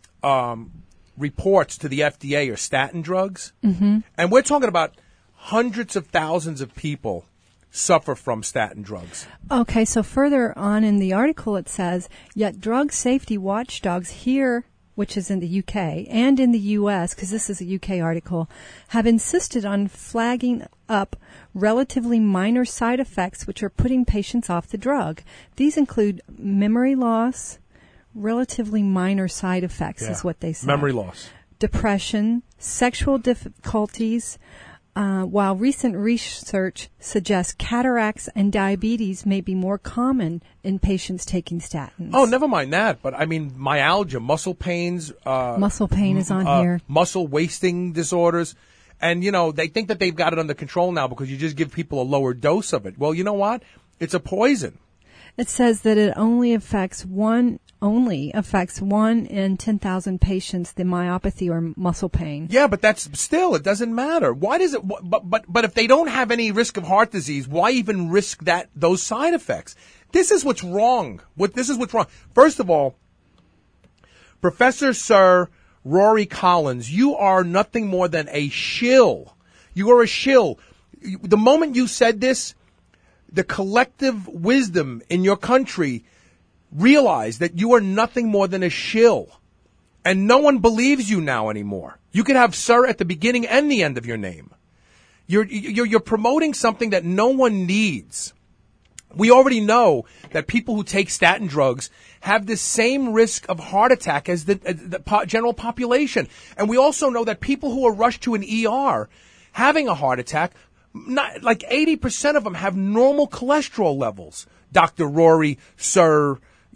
S4: reports to the FDA are statin drugs. Mm-hmm. And we're talking about hundreds of thousands of people suffer from statin drugs.
S5: Okay, so further on in the article it says, yet drug safety watchdogs here, which is in the UK, and in the US, because this is a UK article, have insisted on flagging up relatively minor side effects which are putting patients off the drug. These include memory loss, relatively minor side effects is what they say.
S4: Memory loss.
S5: Depression, sexual difficulties, while recent research suggests cataracts and diabetes may be more common in patients taking statins.
S4: Oh, never mind that. But I mean, myalgia, muscle pains.
S5: Muscle pain is on here.
S4: Muscle wasting disorders. And, they think that they've got it under control now because you just give people a lower dose of it. Well, you know what? It's a poison.
S5: It says that it only affects one in 10,000 patients, the myopathy or muscle pain.
S4: Yeah, but it doesn't matter. Why does it, but if they don't have any risk of heart disease, why even risk those side effects? This is what's wrong. First of all, Professor Sir Rory Collins, you are nothing more than a shill. You are a shill. The moment you said this, the collective wisdom in your country realized that you are nothing more than a shill. And no one believes you now anymore. You could have sir at the beginning and the end of your name. You're promoting something that no one needs. We already know that people who take statin drugs have the same risk of heart attack as the general population. And we also know that people who are rushed to an ER having a heart attack, not like 80% of them have normal cholesterol levels. Dr. Rory, sir,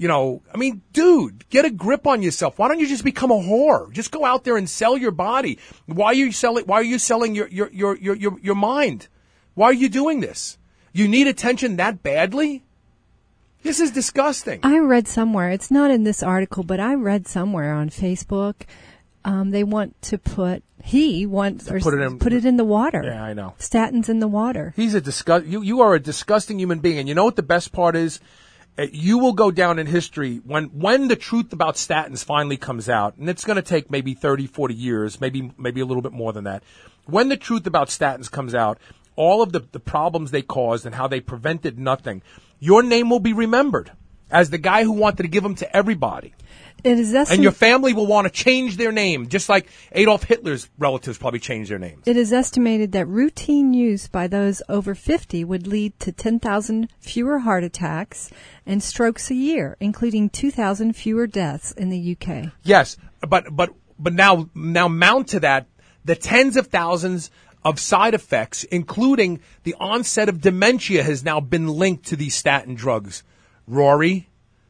S4: dude, get a grip on yourself. Why don't you just become a whore? Just go out there and sell your body. Why are you selling your mind? Why are you doing this? You need attention that badly? This is disgusting.
S5: I read somewhere, it's not in this article, but I read somewhere on Facebook, they want to put it in the water.
S4: Yeah, I know.
S5: Statins in the water.
S4: You are a disgusting human being. And you know what the best part is? You will go down in history when the truth about statins finally comes out, and it's going to take maybe 30, 40 years, maybe a little bit more than that. When the truth about statins comes out, all of the problems they caused and how they prevented nothing, your name will be remembered as the guy who wanted to give them to everybody. And your family will want to change their name, just like Adolf Hitler's relatives probably changed their names.
S5: It is estimated that routine use by those over 50 would lead to 10,000 fewer heart attacks and strokes a year, including 2,000 fewer deaths in the UK.
S4: Yes, but now mount to that the tens of thousands of side effects, including the onset of dementia, has now been linked to these statin drugs. Rory,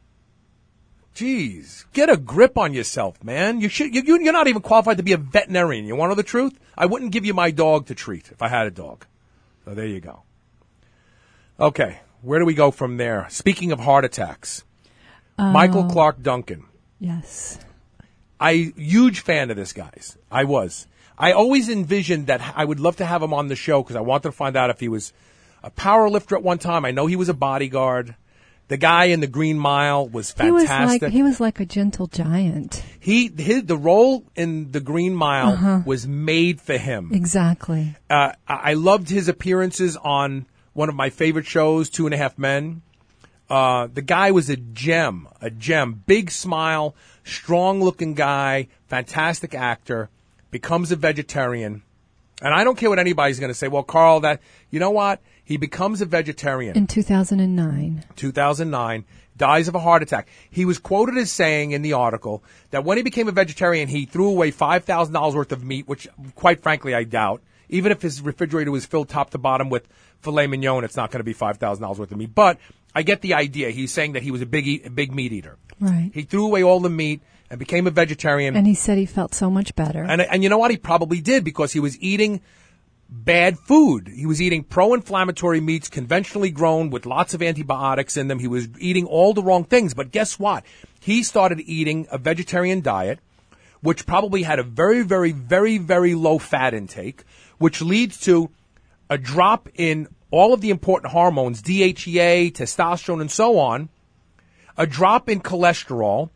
S4: jeez, get a grip on yourself, man. You're not even qualified to be a veterinarian. You want to know the truth? I wouldn't give you my dog to treat if I had a dog. So there you go. Okay, where do we go from there? Speaking of heart attacks, Michael Clark Duncan.
S5: Yes.
S4: Huge fan of this guy's. I always envisioned that I would love to have him on the show because I wanted to find out if he was a power lifter at one time. I know he was a bodyguard. The guy in the Green Mile was fantastic.
S5: He was like a gentle giant.
S4: The role in the Green Mile was made for him.
S5: Exactly.
S4: I loved his appearances on one of my favorite shows, 2.5 Men. The guy was a gem. Big smile, strong-looking guy, fantastic actor, becomes a vegetarian. And I don't care what anybody's going to say. Well, Carl, you know what? He becomes a vegetarian.
S5: In 2009.
S4: 2009, dies of a heart attack. He was quoted as saying in the article that when he became a vegetarian, he threw away $5,000 worth of meat, which, quite frankly, I doubt. Even if his refrigerator was filled top to bottom with filet mignon, it's not going to be $5,000 worth of meat. But I get the idea. He's saying that he was a big meat eater.
S5: Right.
S4: He threw away all the meat and became a vegetarian.
S5: And he said he felt so much better.
S4: And you know what? He probably did, because he was eating bad food. He was eating pro-inflammatory meats, conventionally grown with lots of antibiotics in them. He was eating all the wrong things. But guess what? He started eating a vegetarian diet, which probably had a very, very, very, very low fat intake, which leads to a drop in all of the important hormones, DHEA, testosterone, and so on, a drop in cholesterol.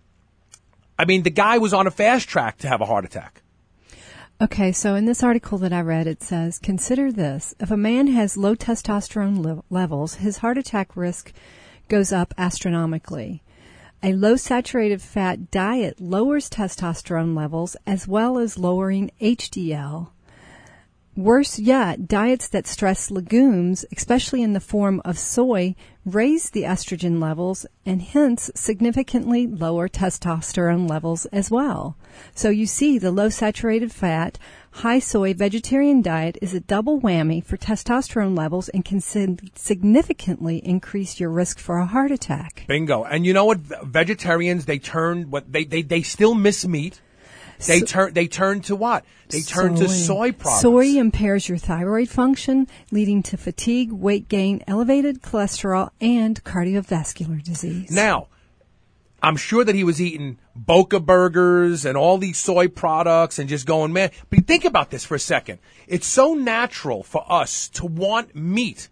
S4: I mean, the guy was on a fast track to have a heart attack.
S5: Okay, so in this article that I read, it says, consider this. If a man has low testosterone levels, his heart attack risk goes up astronomically. A low saturated fat diet lowers testosterone levels as well as lowering HDL. Worse yet, diets that stress legumes, especially in the form of soy, raise the estrogen levels and hence significantly lower testosterone levels as well. So you see, the low saturated fat, high soy vegetarian diet is a double whammy for testosterone levels and can significantly increase your risk for a heart attack.
S4: Bingo. And you know what? Vegetarians, they still miss meat. They turn to what? They turn to soy products.
S5: Soy impairs your thyroid function, leading to fatigue, weight gain, elevated cholesterol, and cardiovascular disease.
S4: Now, I'm sure that he was eating Boca burgers and all these soy products and just going, man. But think about this for a second. It's so natural for us to want meat,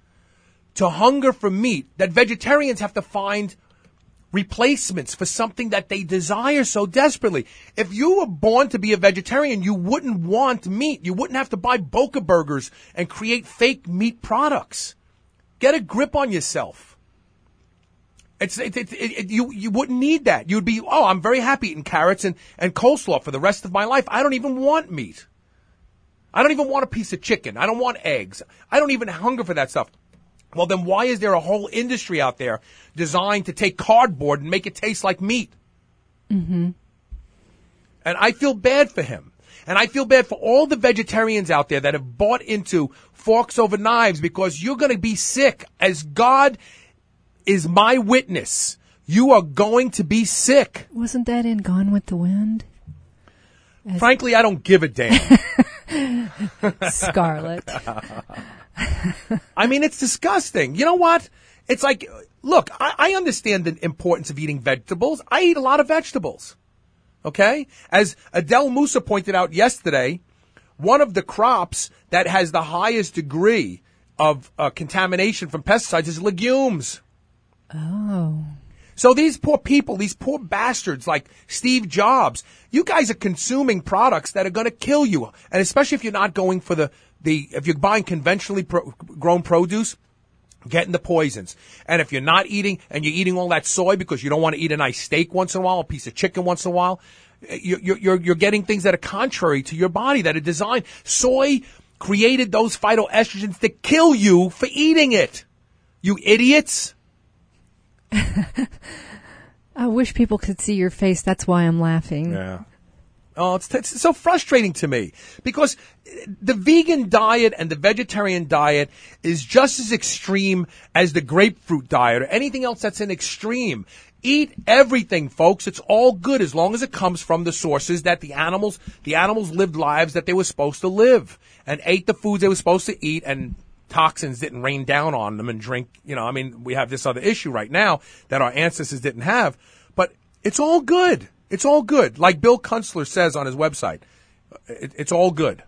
S4: to hunger for meat, that vegetarians have to find replacements for something that they desire so desperately. If you were born to be a vegetarian, you wouldn't want meat. You wouldn't have to buy Boca burgers and create fake meat products. Get a grip on yourself. You wouldn't need that. You'd be, I'm very happy eating carrots and coleslaw for the rest of my life. I don't even want meat. I don't even want a piece of chicken. I don't want eggs. I don't even hunger for that stuff. Well, then why is there a whole industry out there designed to take cardboard and make it taste like meat?
S5: Mm-hmm.
S4: And I feel bad for him. And I feel bad for all the vegetarians out there that have bought into forks over knives, because you're going to be sick. As God is my witness, you are going to be sick.
S5: Wasn't that in Gone with the Wind?
S4: Frankly, I don't give a damn.
S5: Scarlett.
S4: I mean, it's disgusting. You know what? It's like, look, I understand the importance of eating vegetables. I eat a lot of vegetables. Okay? As Adele Musa pointed out yesterday, one of the crops that has the highest degree of contamination from pesticides is legumes.
S5: Oh.
S4: So these poor people, these poor bastards like Steve Jobs, you guys are consuming products that are going to kill you. And especially if you're not going for if you're buying conventionally grown produce, getting the poisons. And if you're not eating, and you're eating all that soy because you don't want to eat a nice steak once in a while, a piece of chicken once in a while, you're getting things that are contrary to your body, that are designed. Soy created those phytoestrogens to kill you for eating it. You idiots.
S5: I wish people could see your face. That's why I'm laughing.
S4: Yeah. Oh, it's so frustrating to me, because the vegan diet and the vegetarian diet is just as extreme as the grapefruit diet or anything else that's an extreme. Eat everything, folks. It's all good as long as it comes from the sources that the animals lived lives that they were supposed to live and ate the foods they were supposed to eat, and toxins didn't rain down on them and drink. We have this other issue right now that our ancestors didn't have, but it's all good. It's all good. Like Bill Kunstler says on his website, it's all good.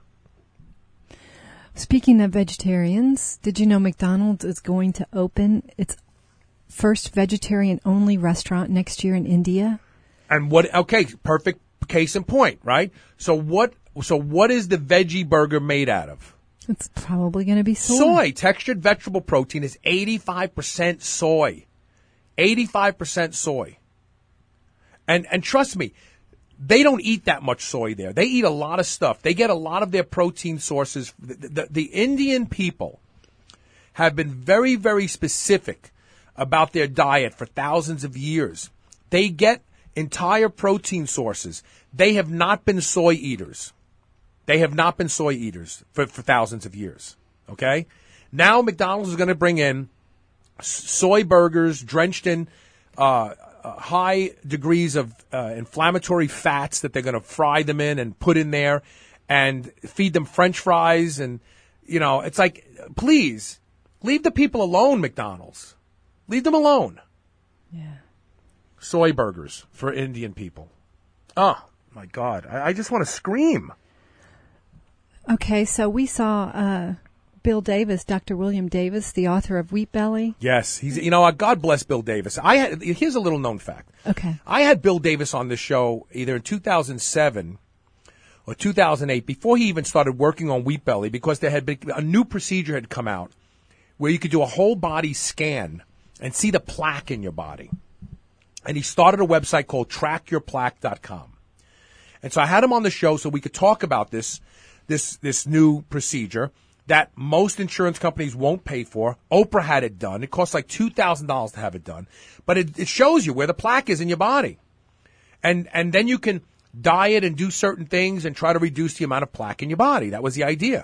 S5: Speaking of vegetarians, did you know McDonald's is going to open its first vegetarian-only restaurant next year in India.
S4: And perfect case in point, right? So what is the veggie burger made out of?
S5: It's probably going to be soy.
S4: Soy. Textured vegetable protein is 85% soy. 85% soy. And trust me, they don't eat that much soy there. They eat a lot of stuff. They get a lot of their protein sources. The Indian people have been very, very specific about their diet for thousands of years. They get entire protein sources. They have not been soy eaters. They have not been soy eaters for thousands of years. Okay? Now McDonald's is going to bring in soy burgers drenched in high degrees of inflammatory fats that they're going to fry them in and put in there and feed them French fries. And, it's like, please, leave the people alone, McDonald's. Leave them alone.
S5: Yeah.
S4: Soy burgers for Indian people. Oh, my God. I just want to scream.
S5: Okay, so we saw Bill Davis, Dr. William Davis, the author of Wheat Belly.
S4: Yes, he's God bless Bill Davis. Here's a little known fact.
S5: Okay.
S4: I had Bill Davis on this show either in 2007 or 2008 before he even started working on Wheat Belly, because there had been a new procedure had come out where you could do a whole body scan and see the plaque in your body. And he started a website called trackyourplaque.com. And so I had him on the show so we could talk about this new procedure that most insurance companies won't pay for. Oprah had it done. It costs like $2,000 to have it done. But it shows you where the plaque is in your body. And then you can diet and do certain things and try to reduce the amount of plaque in your body. That was the idea.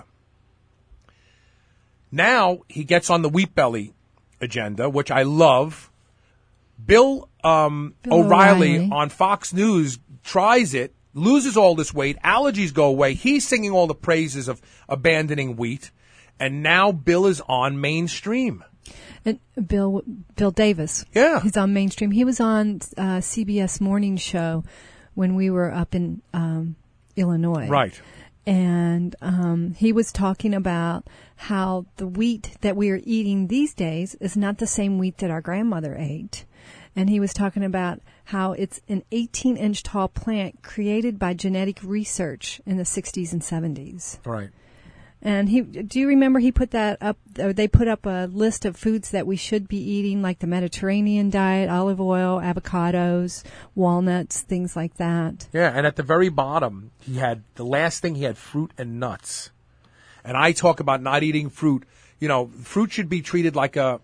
S4: Now he gets on the Wheat Belly agenda, which I love. Bill O'Reilly on Fox News tries it, loses all this weight, allergies go away. He's singing all the praises of abandoning wheat, and now Bill is on mainstream.
S5: And Bill Davis.
S4: Yeah.
S5: He's on mainstream. He was on CBS Morning Show when we were up in Illinois.
S4: Right.
S5: And he was talking about how the wheat that we are eating these days is not the same wheat that our grandmother ate. And he was talking about how it's an 18-inch tall plant created by genetic research in the 60s and 70s.
S4: Right.
S5: And do you remember he put that up, or they put up a list of foods that we should be eating, like the Mediterranean diet, olive oil, avocados, walnuts, things like that.
S4: Yeah, and at the very bottom, the last thing he had fruit and nuts. And I talk about not eating fruit. Fruit should be treated like a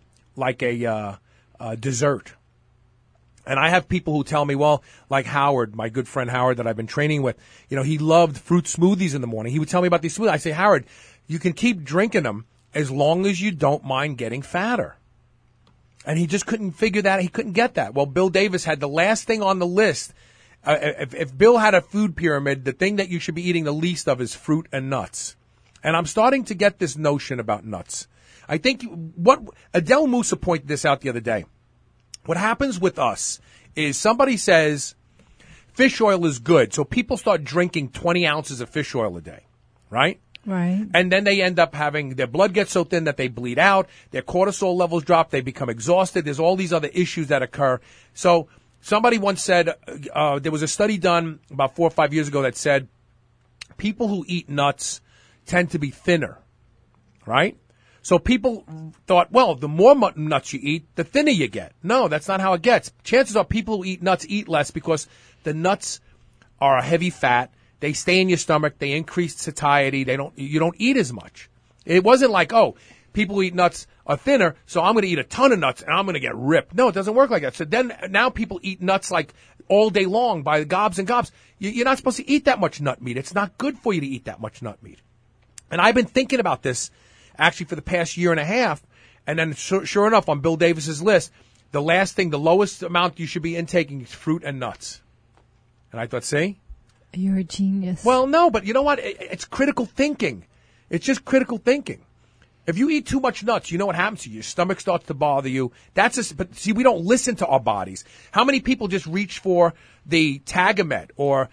S4: dessert. And I have people who tell me, well, like Howard, my good friend Howard that I've been training with, he loved fruit smoothies in the morning. He would tell me about these smoothies. I say, Howard, you can keep drinking them as long as you don't mind getting fatter. And he just couldn't figure that. He couldn't get that. Well, Bill Davis had the last thing on the list. If Bill had a food pyramid, the thing that you should be eating the least of is fruit and nuts. And I'm starting to get this notion about nuts. I think what Adele Musa pointed this out the other day. What happens with us is somebody says fish oil is good, so people start drinking 20 ounces of fish oil a day, right?
S5: Right.
S4: And then they end up having their blood gets so thin that they bleed out, their cortisol levels drop, they become exhausted. There's all these other issues that occur. So somebody once said, there was a study done about 4 or 5 years ago that said people who eat nuts tend to be thinner, right? So people thought, well, the more nuts you eat, the thinner you get. No, that's not how it gets. Chances are people who eat nuts eat less because the nuts are a heavy fat. They stay in your stomach. They increase satiety. You don't eat as much. It wasn't like, oh, people who eat nuts are thinner, so I'm going to eat a ton of nuts and I'm going to get ripped. No, it doesn't work like that. So then now people eat nuts like all day long by the gobs and gobs. You're not supposed to eat that much nut meat. It's not good for you to eat that much nut meat. And I've been thinking about this actually for the past year and a half, and then sure enough, on Bill Davis's list, the lowest amount you should be intaking is fruit and nuts. And I thought, see?
S5: You're a genius.
S4: Well, no, but you know what? It's critical thinking. It's just critical thinking. If you eat too much nuts, you know what happens to you. Your stomach starts to bother you. But see, we don't listen to our bodies. How many people just reach for the Tagamet or,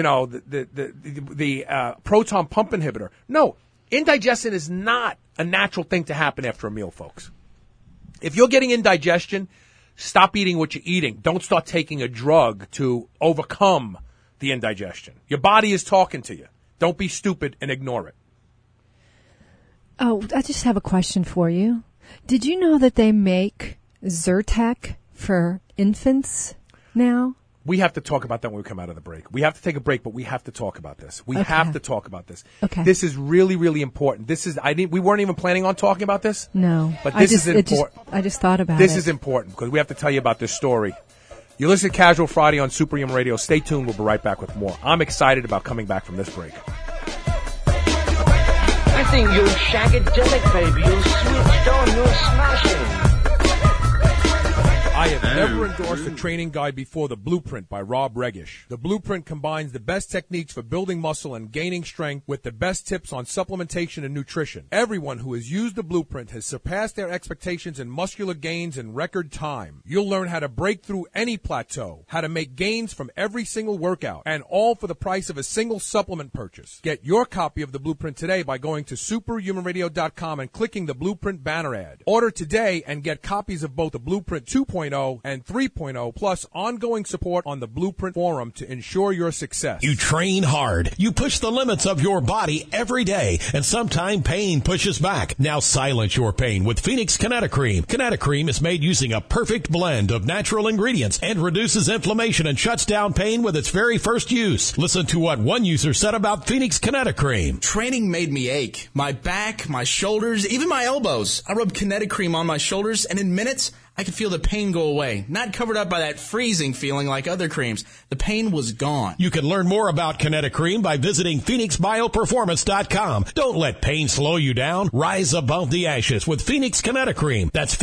S4: the proton pump inhibitor? No, indigestion is not a natural thing to happen after a meal, folks. If you're getting indigestion, Stop eating what you're eating. Don't start taking a drug to overcome the indigestion. Your body is talking to you. Don't be stupid and ignore it.
S5: Oh, I just have a question for you. Did you know that they make Zyrtec for infants now?
S4: We have to talk about that when we come out of the break. We have to take a break, but we have to talk about this. We have to talk about this.
S5: Okay.
S4: This is really, really important. We weren't even planning on talking about this.
S5: No.
S4: But this is important.
S5: I just thought about it.
S4: This is important because we have to tell you about this story. You listen to Casual Friday on Superhuman Radio. Stay tuned. We'll be right back with more. I'm excited about coming back from this break.
S7: I think you're shagadelic, baby. You're switched on. You're smashing.
S4: I have never endorsed a training guide before, The Blueprint by Rob Regish. The Blueprint combines the best techniques for building muscle and gaining strength with the best tips on supplementation and nutrition. Everyone who has used The Blueprint has surpassed their expectations in muscular gains in record time. You'll learn how to break through any plateau, how to make gains from every single workout, and all for the price of a single supplement purchase. Get your copy of The Blueprint today by going to superhumanradio.com and clicking the Blueprint banner ad. Order today and get copies of both The Blueprint 2.0 and 3.0, plus ongoing support on the Blueprint Forum to ensure your success.
S6: You train hard. You push the limits of your body every day, and sometimes pain pushes back. Now silence your pain with Phoenix Kinetocream. Kinetocream is made using a perfect blend of natural ingredients and reduces inflammation and shuts down pain with its very first use. Listen to what one user said about Phoenix Kinetocream.
S8: Training made me ache. My back, my shoulders, even my elbows. I rubbed Kinetocream on my shoulders, and in minutes, I could feel the pain go away, not covered up by that freezing feeling like other creams. The pain was gone.
S6: You can learn more about Kinetocream by visiting PhoenixBioPerformance.com. Don't let pain slow you down. Rise above the ashes with Phoenix Kinetocream. That's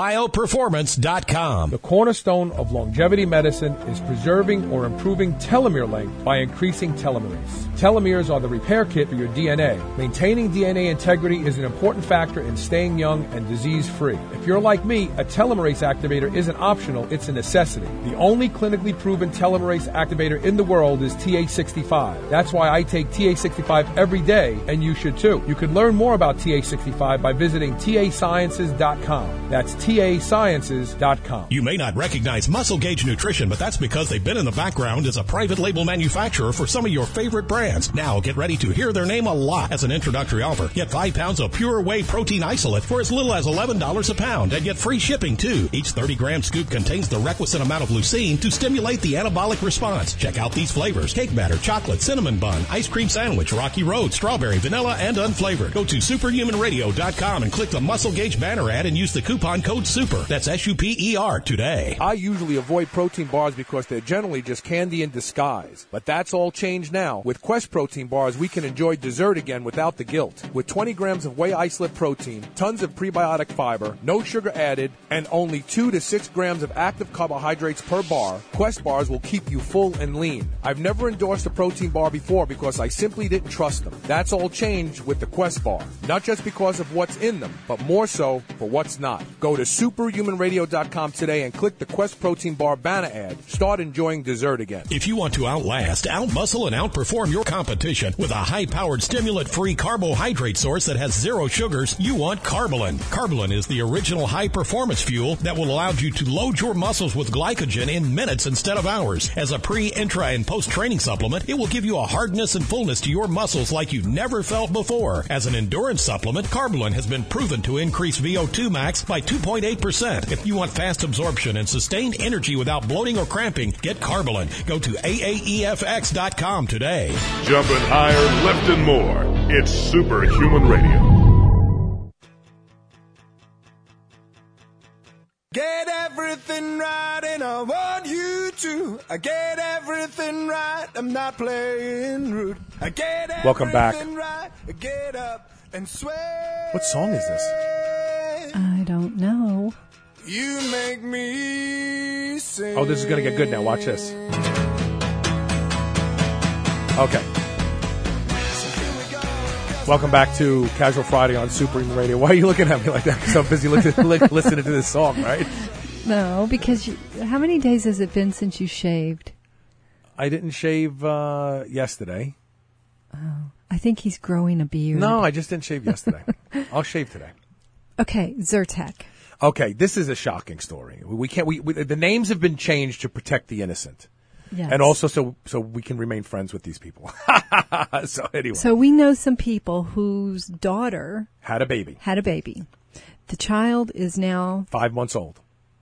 S6: PhoenixBioPerformance.com.
S4: The cornerstone of longevity medicine is preserving or improving telomere length by increasing telomerase. Telomeres are the repair kit for your DNA. Maintaining DNA integrity is an important factor in staying young and disease-free. If you're like me, a telomerase activator isn't optional, it's a necessity. The only clinically proven telomerase activator in the world is TA65. That's why I take TA65 every day, and you should too. You can learn more about TA65 by visiting TASciences.com. That's TASciences.com.
S6: You may not recognize Muscle Gauge Nutrition, but that's because they've been in the background as a private label manufacturer for some of your favorite brands. Now get ready to hear their name a lot as an introductory offer. Get 5 pounds of pure whey protein isolate for as little as $11 a pound and get free shipping too. Each 30-gram scoop contains the requisite amount of leucine to stimulate the anabolic response. Check out these flavors: cake batter, chocolate, cinnamon bun, ice cream sandwich, Rocky Road, strawberry, vanilla, and unflavored. Go to superhumanradio.com and click the Muscle Gauge banner ad and use the coupon code SUPER. That's SUPER today.
S4: I usually avoid protein bars because they're generally just candy in disguise. But that's all changed now. With Quest protein bars, we can enjoy dessert again without the guilt. With 20 grams of whey isolate protein, tons of prebiotic fiber, no sugar added, and only 2 to 6 grams of active carbohydrates per bar, Quest bars will keep you full and lean. I've never endorsed a protein bar before because I simply didn't trust them. That's all changed with the Quest bar. Not just because of what's in them, but more so for what's not. Go to superhumanradio.com today and click the Quest protein bar banner ad. Start enjoying dessert again.
S6: If you want to outlast, outmuscle, and outperform your competition with a high-powered, stimulant-free carbohydrate source that has 0 sugars, you want Carbolin. Carbolin is the original high-performance fuel that will allow you to load your muscles with glycogen in minutes instead of hours. As a pre, intra, and post-training supplement, it will give you a hardness and fullness to your muscles like you've never felt before. As an endurance supplement, Carbolin has been proven to increase VO2 max by 2.8%. If you want fast absorption and sustained energy without bloating or cramping, get Carbolin. Go to AAEFX.com today.
S2: Jumping higher, lifting more. It's Superhuman Radio.
S9: Get everything right and I want you to. I get everything right, I'm not playing rude. I get everything
S4: Welcome back.
S9: right, I get up and sway.
S4: What song is this?
S5: I don't know.
S9: You make me sing.
S4: Oh, this is going to get good now. Watch this. Okay. Welcome back to Casual Friday on Superhuman Radio. Why are you looking at me like that? Because I'm busy listening to this song, right?
S5: No, because how many days has it been since you shaved?
S4: I didn't shave yesterday.
S5: Oh, I think he's growing a beard.
S4: No, I just didn't shave yesterday. I'll shave today.
S5: Okay, Zyrtec.
S4: Okay, this is a shocking story. We can't. The names have been changed to protect the innocent, and also so we can remain friends with these people. So anyway,
S5: so we know some people whose daughter
S4: had a baby.
S5: The child is now
S4: 5 months old.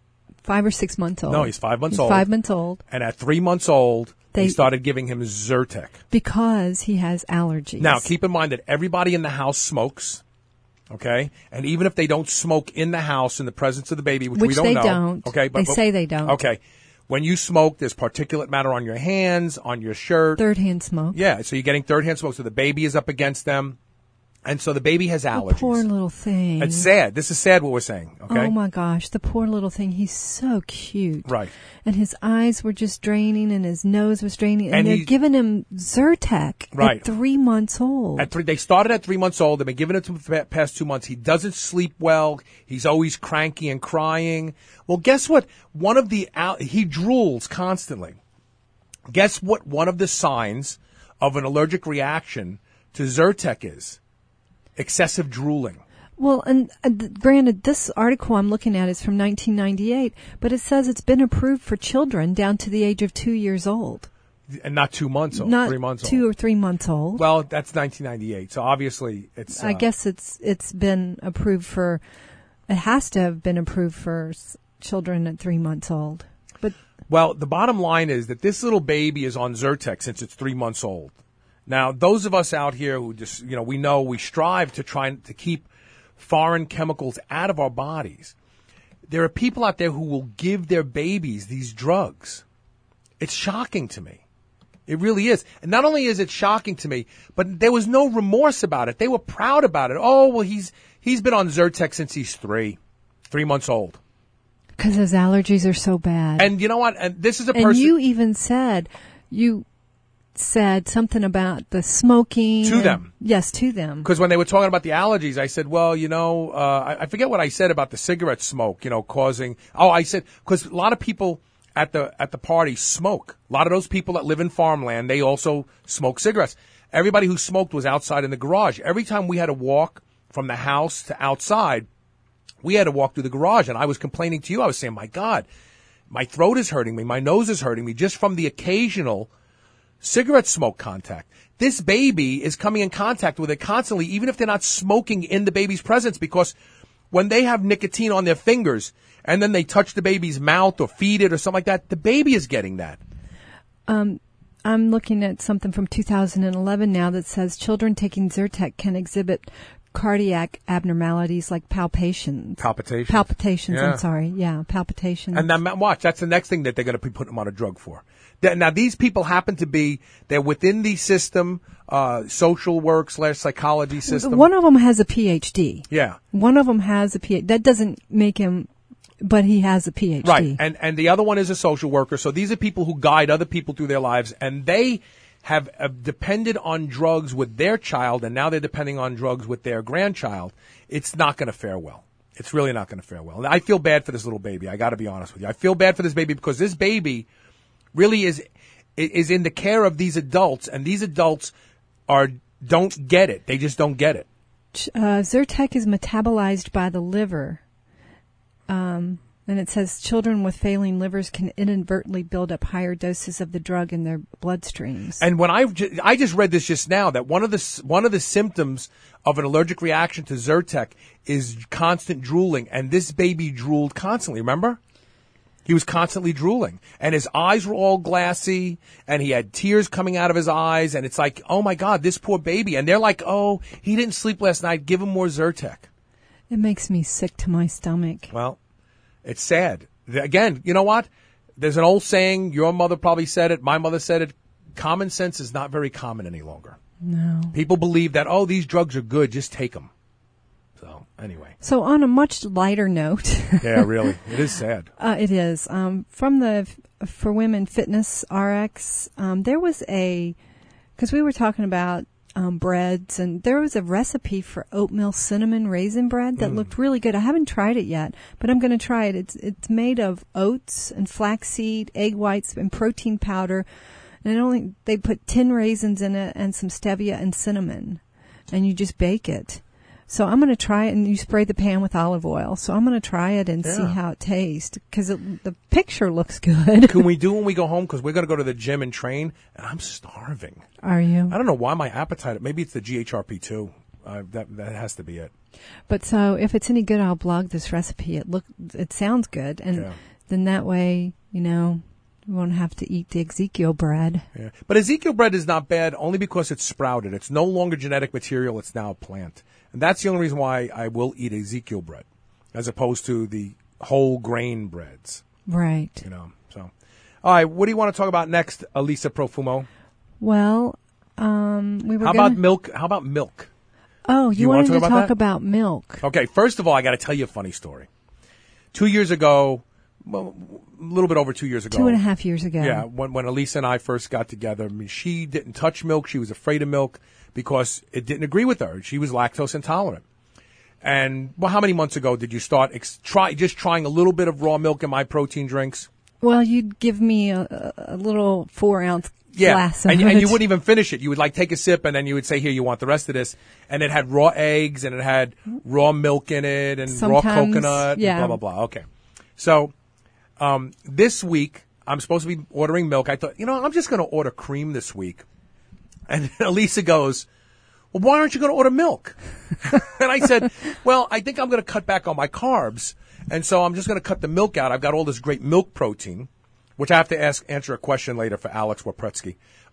S5: 5 or 6 months old.
S4: No, he's 5 months old.
S5: 5 months old.
S4: And at 3 months old, they started giving him Zyrtec
S5: because he has allergies.
S4: Now, keep in mind that everybody in the house smokes. Okay, and even if they don't smoke in the house in the presence of the baby, which we don't know,
S5: don't.
S4: Okay,
S5: but they say they don't.
S4: Okay, when you smoke, there's particulate matter on your hands, on your shirt.
S5: Third-hand smoke.
S4: Yeah, so you're getting third-hand smoke. So the baby is up against them, and so the baby has allergies.
S5: The poor little thing.
S4: It's sad. This is sad what we're saying. Okay.
S5: Oh my gosh, the poor little thing. He's so cute.
S4: Right.
S5: And his eyes were just draining, and his nose was draining, and they're giving him Zyrtec at 3 months old.
S4: They started at 3 months old. They've been giving it to him for the past 2 months. He doesn't sleep well. He's always cranky and crying. Well, guess what? He drools constantly. Guess what? One of the signs of an allergic reaction to Zyrtec is excessive drooling.
S5: Well, and granted, this article I'm looking at is from 1998, but it says it's been approved for children down to the age of 2 years old.
S4: And not 2 months old,
S5: not
S4: 3 months old.
S5: 2 or 3 months old.
S4: Well, that's 1998, so obviously it's...
S5: I guess it's been approved for... It has to have been approved for children at 3 months old. But
S4: well, the bottom line is that this little baby is on Zyrtec since it's 3 months old. Now, those of us out here who just, we strive to try to keep foreign chemicals out of our bodies. There are people out there who will give their babies these drugs. It's shocking to me. It really is. And not only is it shocking to me, but there was no remorse about it. They were proud about it. Oh, well, he's been on Zyrtec since he's 3 months old.
S5: Because his allergies are so bad.
S4: And you know what? And this is a person...
S5: And you even said something about the smoking.
S4: To them.
S5: Yes, to them.
S4: Because when they were talking about the allergies, I said, well, I forget what I said about the cigarette smoke, causing... Oh, I said, because a lot of people at the party smoke. A lot of those people that live in farmland, they also smoke cigarettes. Everybody who smoked was outside in the garage. Every time we had to walk from the house to outside, we had to walk through the garage. And I was complaining to you. I was saying, my God, my throat is hurting me. My nose is hurting me just from the occasional cigarette smoke contact. This baby is coming in contact with it constantly, even if they're not smoking in the baby's presence, because when they have nicotine on their fingers and then they touch the baby's mouth or feed it or something like that, the baby is getting that.
S5: I'm looking at something from 2011 now that says children taking Zyrtec can exhibit cardiac abnormalities like palpitations.
S4: Palpitations,
S5: yeah. I'm sorry. Yeah, palpitations.
S4: And then watch, that's the next thing that they're going to be putting them on a drug for. Now, these people happen to be, they're within the system, social work / psychology system.
S5: One of them has a PhD.
S4: Yeah.
S5: One of them has a PhD. That doesn't make him, but he has a PhD.
S4: Right. And the other one is a social worker. So these are people who guide other people through their lives, and they have depended on drugs with their child, and now they're depending on drugs with their grandchild. It's not going to fare well. It's really not going to fare well. And I feel bad for this little baby. I got to be honest with you. I feel bad for this baby because this baby really is in the care of these adults, and these adults don't get it. They just don't get it.
S5: Zyrtec is metabolized by the liver, and it says children with failing livers can inadvertently build up higher doses of the drug in their bloodstreams.
S4: And when I just read this just now, that one of the symptoms of an allergic reaction to Zyrtec is constant drooling, and this baby drooled constantly. Remember? He was constantly drooling, and his eyes were all glassy, and he had tears coming out of his eyes, and it's like, oh my God, this poor baby. And they're like, oh, he didn't sleep last night. Give him more Zyrtec.
S5: It makes me sick to my stomach.
S4: Well, it's sad. Again, you know what? There's an old saying, your mother probably said it, my mother said it, common sense is not very common any longer.
S5: No.
S4: People believe that, oh, these drugs are good, just take them. So, anyway.
S5: So on a much lighter note.
S4: Yeah, really. It is sad.
S5: It is. From the For Women Fitness RX, there was because we were talking about breads, and there was a recipe for oatmeal cinnamon raisin bread that looked really good. I haven't tried it yet, but I'm going to try it. It's made of oats and flaxseed, egg whites, and protein powder. And they put 10 raisins in it and some stevia and cinnamon, and you just bake it. So I'm going to try it, and you spray the pan with olive oil. So I'm going to try it and see how it tastes, because the picture looks good.
S4: Can we do when we go home? Because we're going to go to the gym and train, and I'm starving.
S5: Are you?
S4: I don't know why my appetite. Maybe it's the GHRP2. That has to be it.
S5: But so if it's any good, I'll blog this recipe. It sounds good, and then that way, we won't have to eat the Ezekiel bread.
S4: Yeah. But Ezekiel bread is not bad only because it's sprouted. It's no longer genetic material. It's now a plant. And that's the only reason why I will eat Ezekiel bread as opposed to the whole grain breads.
S5: Right.
S4: So. All right, what do you want to talk about next, Elisa Profumo?
S5: Well,
S4: How about milk?
S5: Oh, you wanted to talk about milk.
S4: Okay, first of all, I got to tell you a funny story. 2 years ago, well, a little bit over 2 years ago.
S5: 2.5 years ago.
S4: Yeah, when Elisa and I first got together, she didn't touch milk. She was afraid of milk because it didn't agree with her. She was lactose intolerant. And, well, how many months ago did you start trying a little bit of raw milk in my protein drinks?
S5: Well, you'd give me a little 4-ounce glass of
S4: and
S5: it.
S4: you wouldn't even finish it. You would take a sip, and then you would say, here, you want the rest of this. And it had raw eggs, and it had raw milk in it, and raw coconut, and blah, blah, blah. Okay. So, this week, I'm supposed to be ordering milk. I thought, I'm just going to order cream this week. And Elisa goes, well, why aren't you going to order milk? And I said, well, I think I'm going to cut back on my carbs. And so I'm just going to cut the milk out. I've got all this great milk protein, which I have to answer a question later for Alex Wapretsky.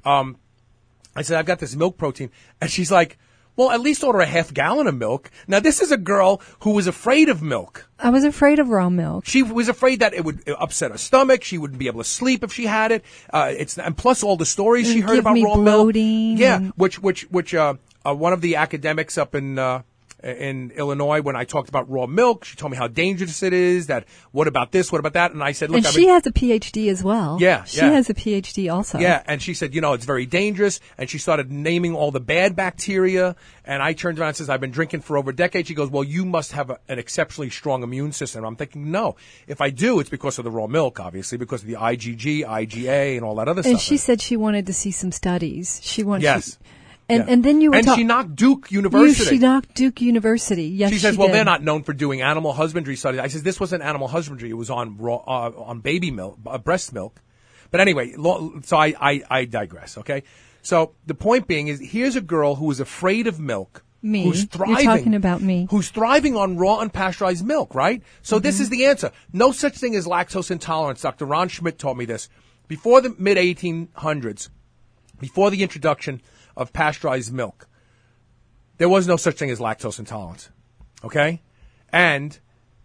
S4: I said, I've got this milk protein. And she's like, well, at least order a half gallon of milk. Now, this is a girl who was afraid of milk.
S5: I was afraid of raw milk.
S4: She was afraid that it would upset her stomach. She wouldn't be able to sleep if she had it. And plus all the stories she heard about raw
S5: bloating.
S4: milk. Yeah, which one of the academics up in Illinois, when I talked about raw milk, she told me how dangerous it is, that what about this, what about that? And I said, look,
S5: and she has a PhD as well.
S4: Yeah.
S5: She has a PhD also.
S4: Yeah, and she said, it's very dangerous. And she started naming all the bad bacteria. And I turned around and says, I've been drinking for over a decade. She goes, well, you must have an exceptionally strong immune system. I'm thinking, no. If I do, it's because of the raw milk, obviously, because of the IgG, IgA, and all that other stuff.
S5: And she said she wanted to see some studies.
S4: Yes.
S5: And then you were
S4: she knocked Duke University.
S5: She knocked Duke University. Yes,
S4: she says,
S5: she
S4: well,
S5: did.
S4: they're not known for doing animal husbandry studies. I says, this wasn't animal husbandry. It was on raw, on baby milk, breast milk. But anyway, so I digress. Okay. So the point being is, here's a girl who is afraid of milk.
S5: Me.
S4: Who's thriving.
S5: You're talking about me.
S4: Who's thriving on raw unpasteurized milk, right? So this is the answer. No such thing as lactose intolerance. Dr. Ron Schmidt taught me this. Before the mid-1800s, before the introduction of pasteurized milk, there was no such thing as lactose intolerance. Okay? And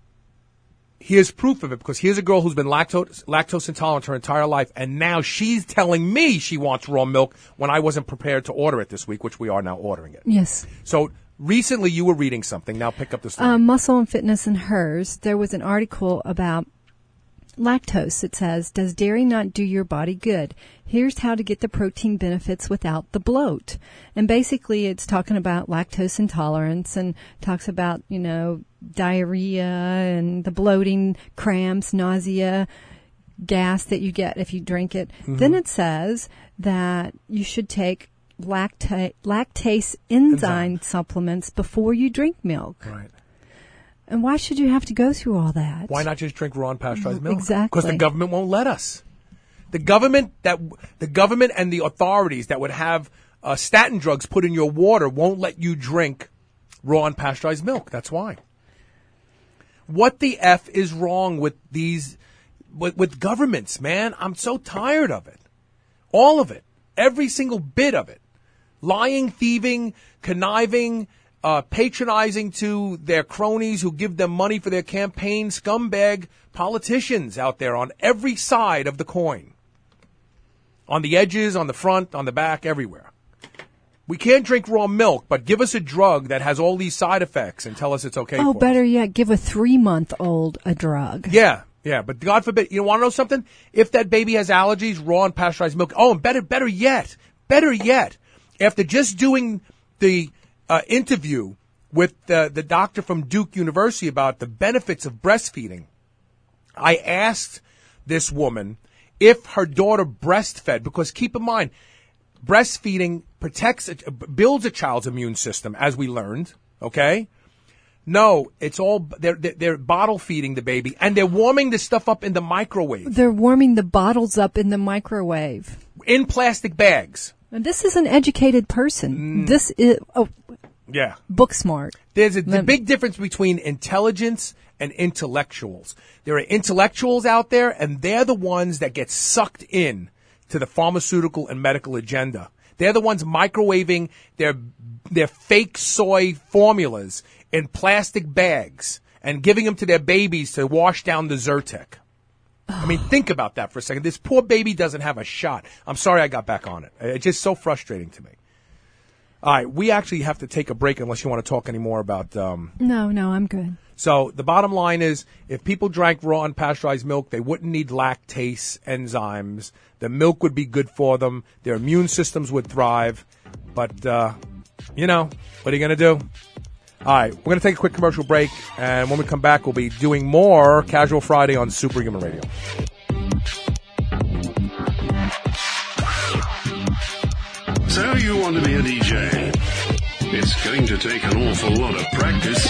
S4: here's proof of it, because here's a girl who's been lactose intolerant her entire life, and now she's telling me she wants raw milk when I wasn't prepared to order it this week, which we are now ordering it.
S5: Yes.
S4: So recently you were reading something. Now pick up the story.
S5: Muscle and Fitness and Hers, there was an article about lactose. It says, does dairy not do your body good? Here's how to get the protein benefits without the bloat. And basically it's talking about lactose intolerance and talks about, diarrhea and the bloating, cramps, nausea, gas that you get if you drink it. Mm-hmm. Then it says that you should take lactase enzyme supplements before you drink milk.
S4: Right.
S5: And why should you have to go through all that?
S4: Why not just drink raw unpasteurized milk?
S5: Exactly.
S4: Because the government won't let us. The government and the authorities that would have statin drugs put in your water won't let you drink raw unpasteurized milk. That's why. What the F is wrong with these, with governments, man? I'm so tired of it. All of it. Every single bit of it. Lying, thieving, conniving, patronizing to their cronies who give them money for their campaign, scumbag politicians out there on every side of the coin. On the edges, on the front, on the back, everywhere. We can't drink raw milk, but give us a drug that has all these side effects and tell us it's okay for us.
S5: Oh, better yet, give a 3-month-old a drug.
S4: Yeah, but God forbid, you want to know something? If that baby has allergies, raw and pasteurized milk. Oh, and better yet, after just doing the interview with the doctor from Duke University about the benefits of breastfeeding, I asked this woman if her daughter breastfed, because keep in mind, breastfeeding builds a child's immune system, as we learned, okay? No, it's all they're bottle feeding the baby, and they're warming this stuff up in the microwave.
S5: They're warming the bottles up in the microwave
S4: In plastic bags.
S5: And this is an educated person. This is
S4: Yeah.
S5: book smart.
S4: There's a big difference between intelligence and intellectuals. There are intellectuals out there, and they're the ones that get sucked in to the pharmaceutical and medical agenda. They're the ones microwaving their fake soy formulas in plastic bags and giving them to their babies to wash down the Zyrtec. I mean, think about that for a second. This poor baby doesn't have a shot. I'm sorry I got back on it. It's just so frustrating to me. All right, we actually have to take a break unless you want to talk any more about...
S5: No, I'm good.
S4: So the bottom line is, if people drank raw unpasteurized milk, they wouldn't need lactase enzymes. The milk would be good for them. Their immune systems would thrive. But, what are you going to do? All right, we're going to take a quick commercial break, and when we come back, we'll be doing more Casual Friday on Superhuman Radio.
S2: So you want to be a DJ? It's going to take an awful lot of practice.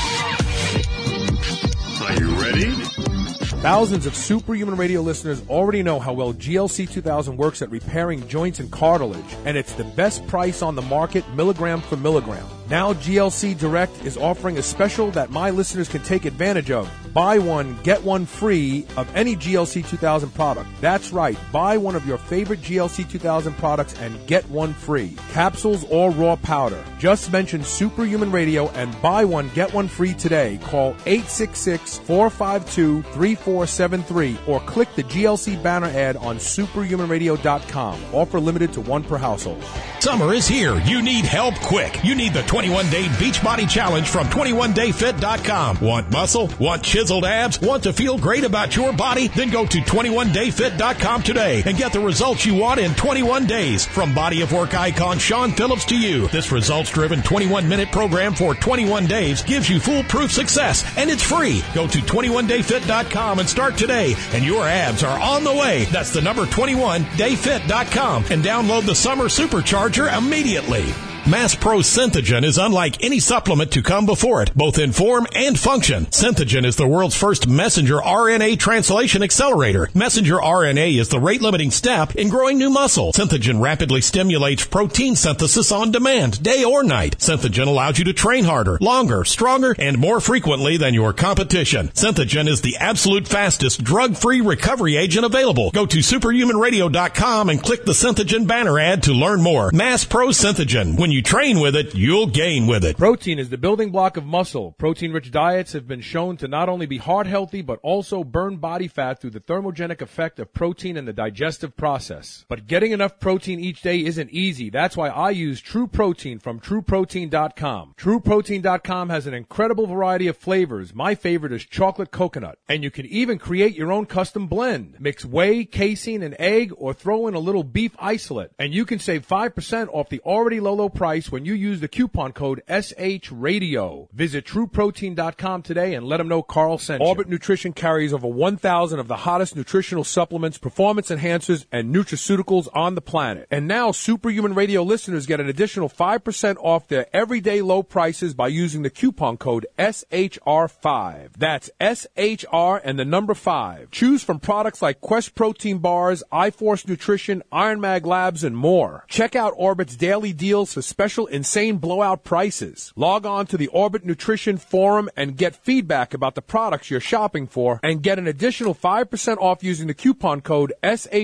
S2: Are you ready?
S4: Thousands of Superhuman Radio listeners already know how well GLC 2000 works at repairing joints and cartilage, and it's the best price on the market, milligram for milligram. Now GLC Direct is offering a special that my listeners can take advantage of. Buy one, get one free of any GLC 2000 product. That's right. Buy one of your favorite GLC 2000 products and get one free. Capsules or raw powder. Just mention Superhuman Radio and buy one, get one free today. Call 866-452-3473 or click the GLC banner ad on superhumanradio.com. Offer limited to one per household.
S6: Summer is here. You need help quick. You need the 21-Day Beachbody Challenge from 21dayfit.com. Want muscle? Want chiseled abs? Want to feel great about your body? Then go to 21dayfit.com today and get the results you want in 21 days. From body of work icon Sean Phillips to you, this results-driven 21-minute program for 21 days gives you foolproof success, and it's free. Go to 21dayfit.com and start today, and your abs are on the way. That's the number 21dayfit.com, and download the Summer Supercharger immediately. Mass Pro Synthogen is unlike any supplement to come before it, both in form and function. Synthogen is the world's first messenger RNA translation accelerator. Messenger RNA is the rate-limiting step in growing new muscle. Synthogen rapidly stimulates protein synthesis on demand, day or night. Synthogen allows you to train harder, longer, stronger, and more frequently than your competition. Synthogen is the absolute fastest drug-free recovery agent available. Go to superhumanradio.com and click the Synthogen banner ad to learn more. Mass Pro Synthogen. When you train with it, you'll gain with it.
S4: Protein is the building block of muscle. Protein-rich diets have been shown to not only be heart healthy, but also burn body fat through the thermogenic effect of protein in the digestive process. But getting enough protein each day isn't easy. That's why I use True Protein from TrueProtein.com. TrueProtein.com has an incredible variety of flavors. My favorite is chocolate coconut. And you can even create your own custom blend. Mix whey, casein, and egg, or throw in a little beef isolate. And you can save 5% off the already low price when you use the coupon code SHRadio. Visit TrueProtein.com today and let them know Carl sent you. Orbit Nutrition carries over 1,000 of the hottest nutritional supplements, performance enhancers, and nutraceuticals on the planet. And now Superhuman Radio listeners get an additional 5% off their everyday low prices by using the coupon code SHR5. That's SHR and the number 5. Choose from products like Quest Protein Bars, iForce Nutrition, Iron Mag Labs, and more. Check out Orbit's daily deals for special insane blowout prices. Log on to the Orbit Nutrition Forum and get feedback about the products you're shopping for and get an additional 5% off using the coupon code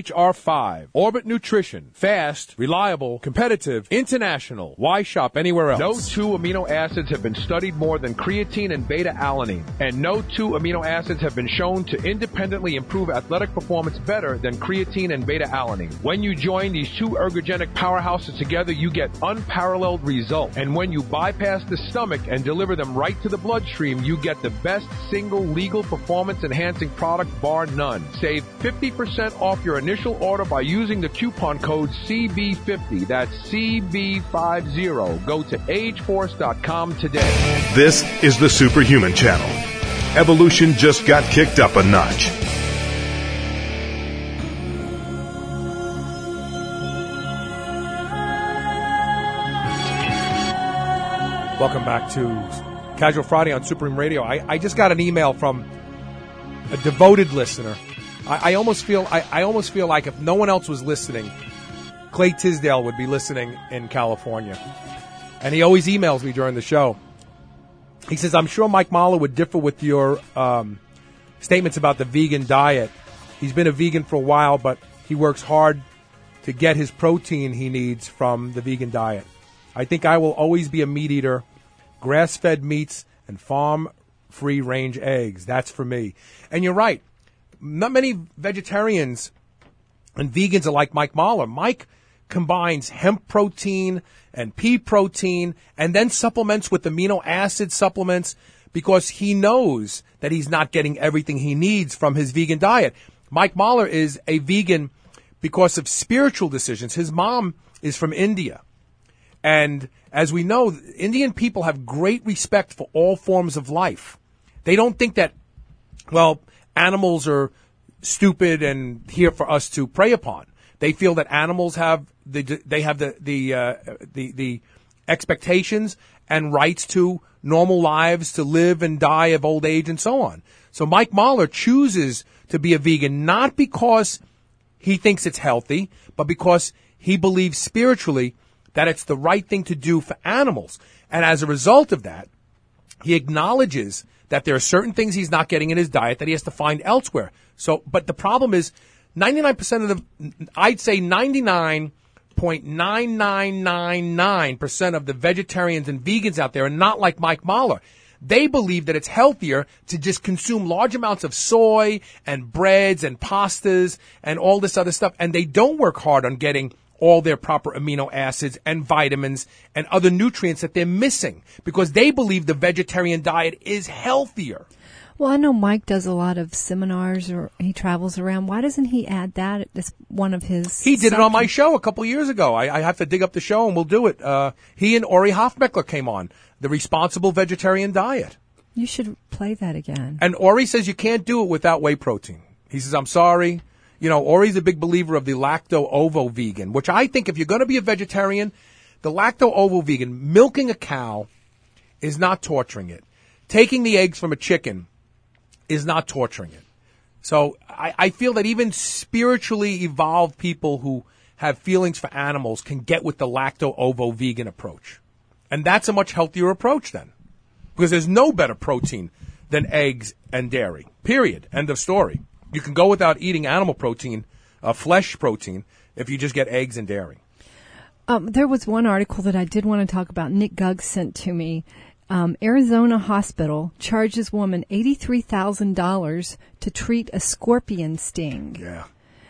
S4: SHR5. Orbit Nutrition. Fast, reliable, competitive, international. Why shop anywhere else? No two amino acids have been studied more than creatine and beta-alanine. And no two amino acids have been shown to independently improve athletic performance better than creatine and beta-alanine. When you join these two ergogenic powerhouses together, you get unparalleled result. And when you bypass the stomach and deliver them right to the bloodstream, you get the best single legal performance enhancing product bar none. Save 50% off your initial order by using the coupon code CB50. That's CB50. Go to ageforce.com today.
S2: This is the Superhuman Channel. Evolution just got kicked up a notch.
S4: Welcome back to Casual Friday on Supreme Radio. I just got an email from a devoted listener. I almost feel like if no one else was listening, Clay Tisdale would be listening in California. And he always emails me during the show. He says, I'm sure Mike Mahler would differ with your statements about the vegan diet. He's been a vegan for a while, but he works hard to get his protein he needs from the vegan diet. I think I will always be a meat eater. Grass-fed meats and farm-free range eggs. That's for me. And you're right. Not many vegetarians and vegans are like Mike Mahler. Mike combines hemp protein and pea protein and then supplements with amino acid supplements because he knows that he's not getting everything he needs from his vegan diet. Mike Mahler is a vegan because of spiritual decisions. His mom is from India. And as we know, Indian people have great respect for all forms of life. They don't think that, well, animals are stupid and here for us to prey upon. They feel that animals have the expectations and rights to normal lives, to live and die of old age and so on. So Mike Mahler chooses to be a vegan not because he thinks it's healthy, but because he believes spiritually that it's the right thing to do for animals. And as a result of that, he acknowledges that there are certain things he's not getting in his diet that he has to find elsewhere. So, but the problem is 99% I'd say 99.9999% of the vegetarians and vegans out there are not like Mike Mahler. They believe that it's healthier to just consume large amounts of soy and breads and pastas and all this other stuff. And they don't work hard on getting all their proper amino acids and vitamins and other nutrients that they're missing because they believe the vegetarian diet is healthier.
S5: Well, I know Mike does a lot of seminars or he travels around. Why doesn't he add that as one of his...
S4: He did it on my show a couple years ago. I have to dig up the show and we'll do it. He and Ori Hofmeckler came on, The Responsible Vegetarian Diet.
S5: You should play that again.
S4: And Ori says you can't do it without whey protein. He says, I'm sorry. You know, Ori's a big believer of the lacto-ovo vegan, which I think if you're going to be a vegetarian, the lacto-ovo vegan, milking a cow is not torturing it. Taking the eggs from a chicken is not torturing it. So I feel that even spiritually evolved people who have feelings for animals can get with the lacto-ovo vegan approach. And that's a much healthier approach then. Because there's no better protein than eggs and dairy. Period. End of story. You can go without eating animal protein, flesh protein, if you just get eggs and dairy.
S5: There was one article that I did want to talk about. Nick Gugg sent to me. Arizona hospital charges woman $83,000 to treat a scorpion sting.
S4: Yeah.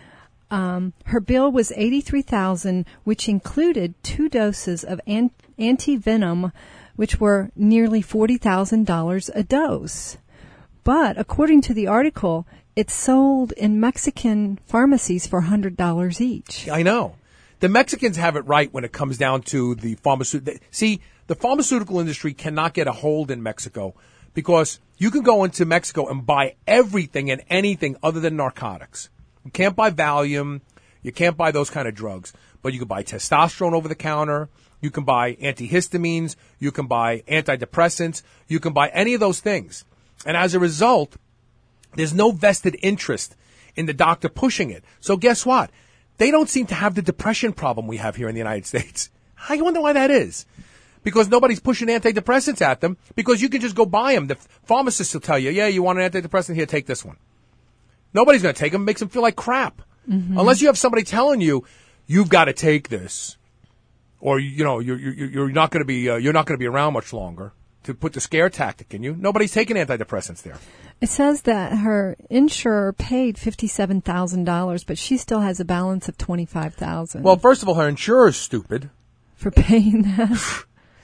S5: Her bill was $83,000, which included 2 doses of anti-venom, which were nearly $40,000 a dose. But according to the article, it's sold in Mexican pharmacies for $100 each.
S4: I know. The Mexicans have it right when it comes down to the pharmaceutical. See, the pharmaceutical industry cannot get a hold in Mexico because you can go into Mexico and buy everything and anything other than narcotics. You can't buy Valium. You can't buy those kind of drugs. But you can buy testosterone over the counter. You can buy antihistamines. You can buy antidepressants. You can buy any of those things. And as a result, there's no vested interest in the doctor pushing it. So guess what? They don't seem to have the depression problem we have here in the United States. I wonder why that is. Because nobody's pushing antidepressants at them because you can just go buy them. The pharmacist will tell you, yeah, you want an antidepressant? Here, take this one. Nobody's going to take them. It makes them feel like crap. Mm-hmm. Unless you have somebody telling you, you've got to take this. Or, you know, you're not going to be around much longer to put the scare tactic in you. Nobody's taking antidepressants there.
S5: It says that her insurer paid $57,000, but she still has a balance of $25,000.
S4: Well, first of all, her insurer's stupid.
S5: For paying that.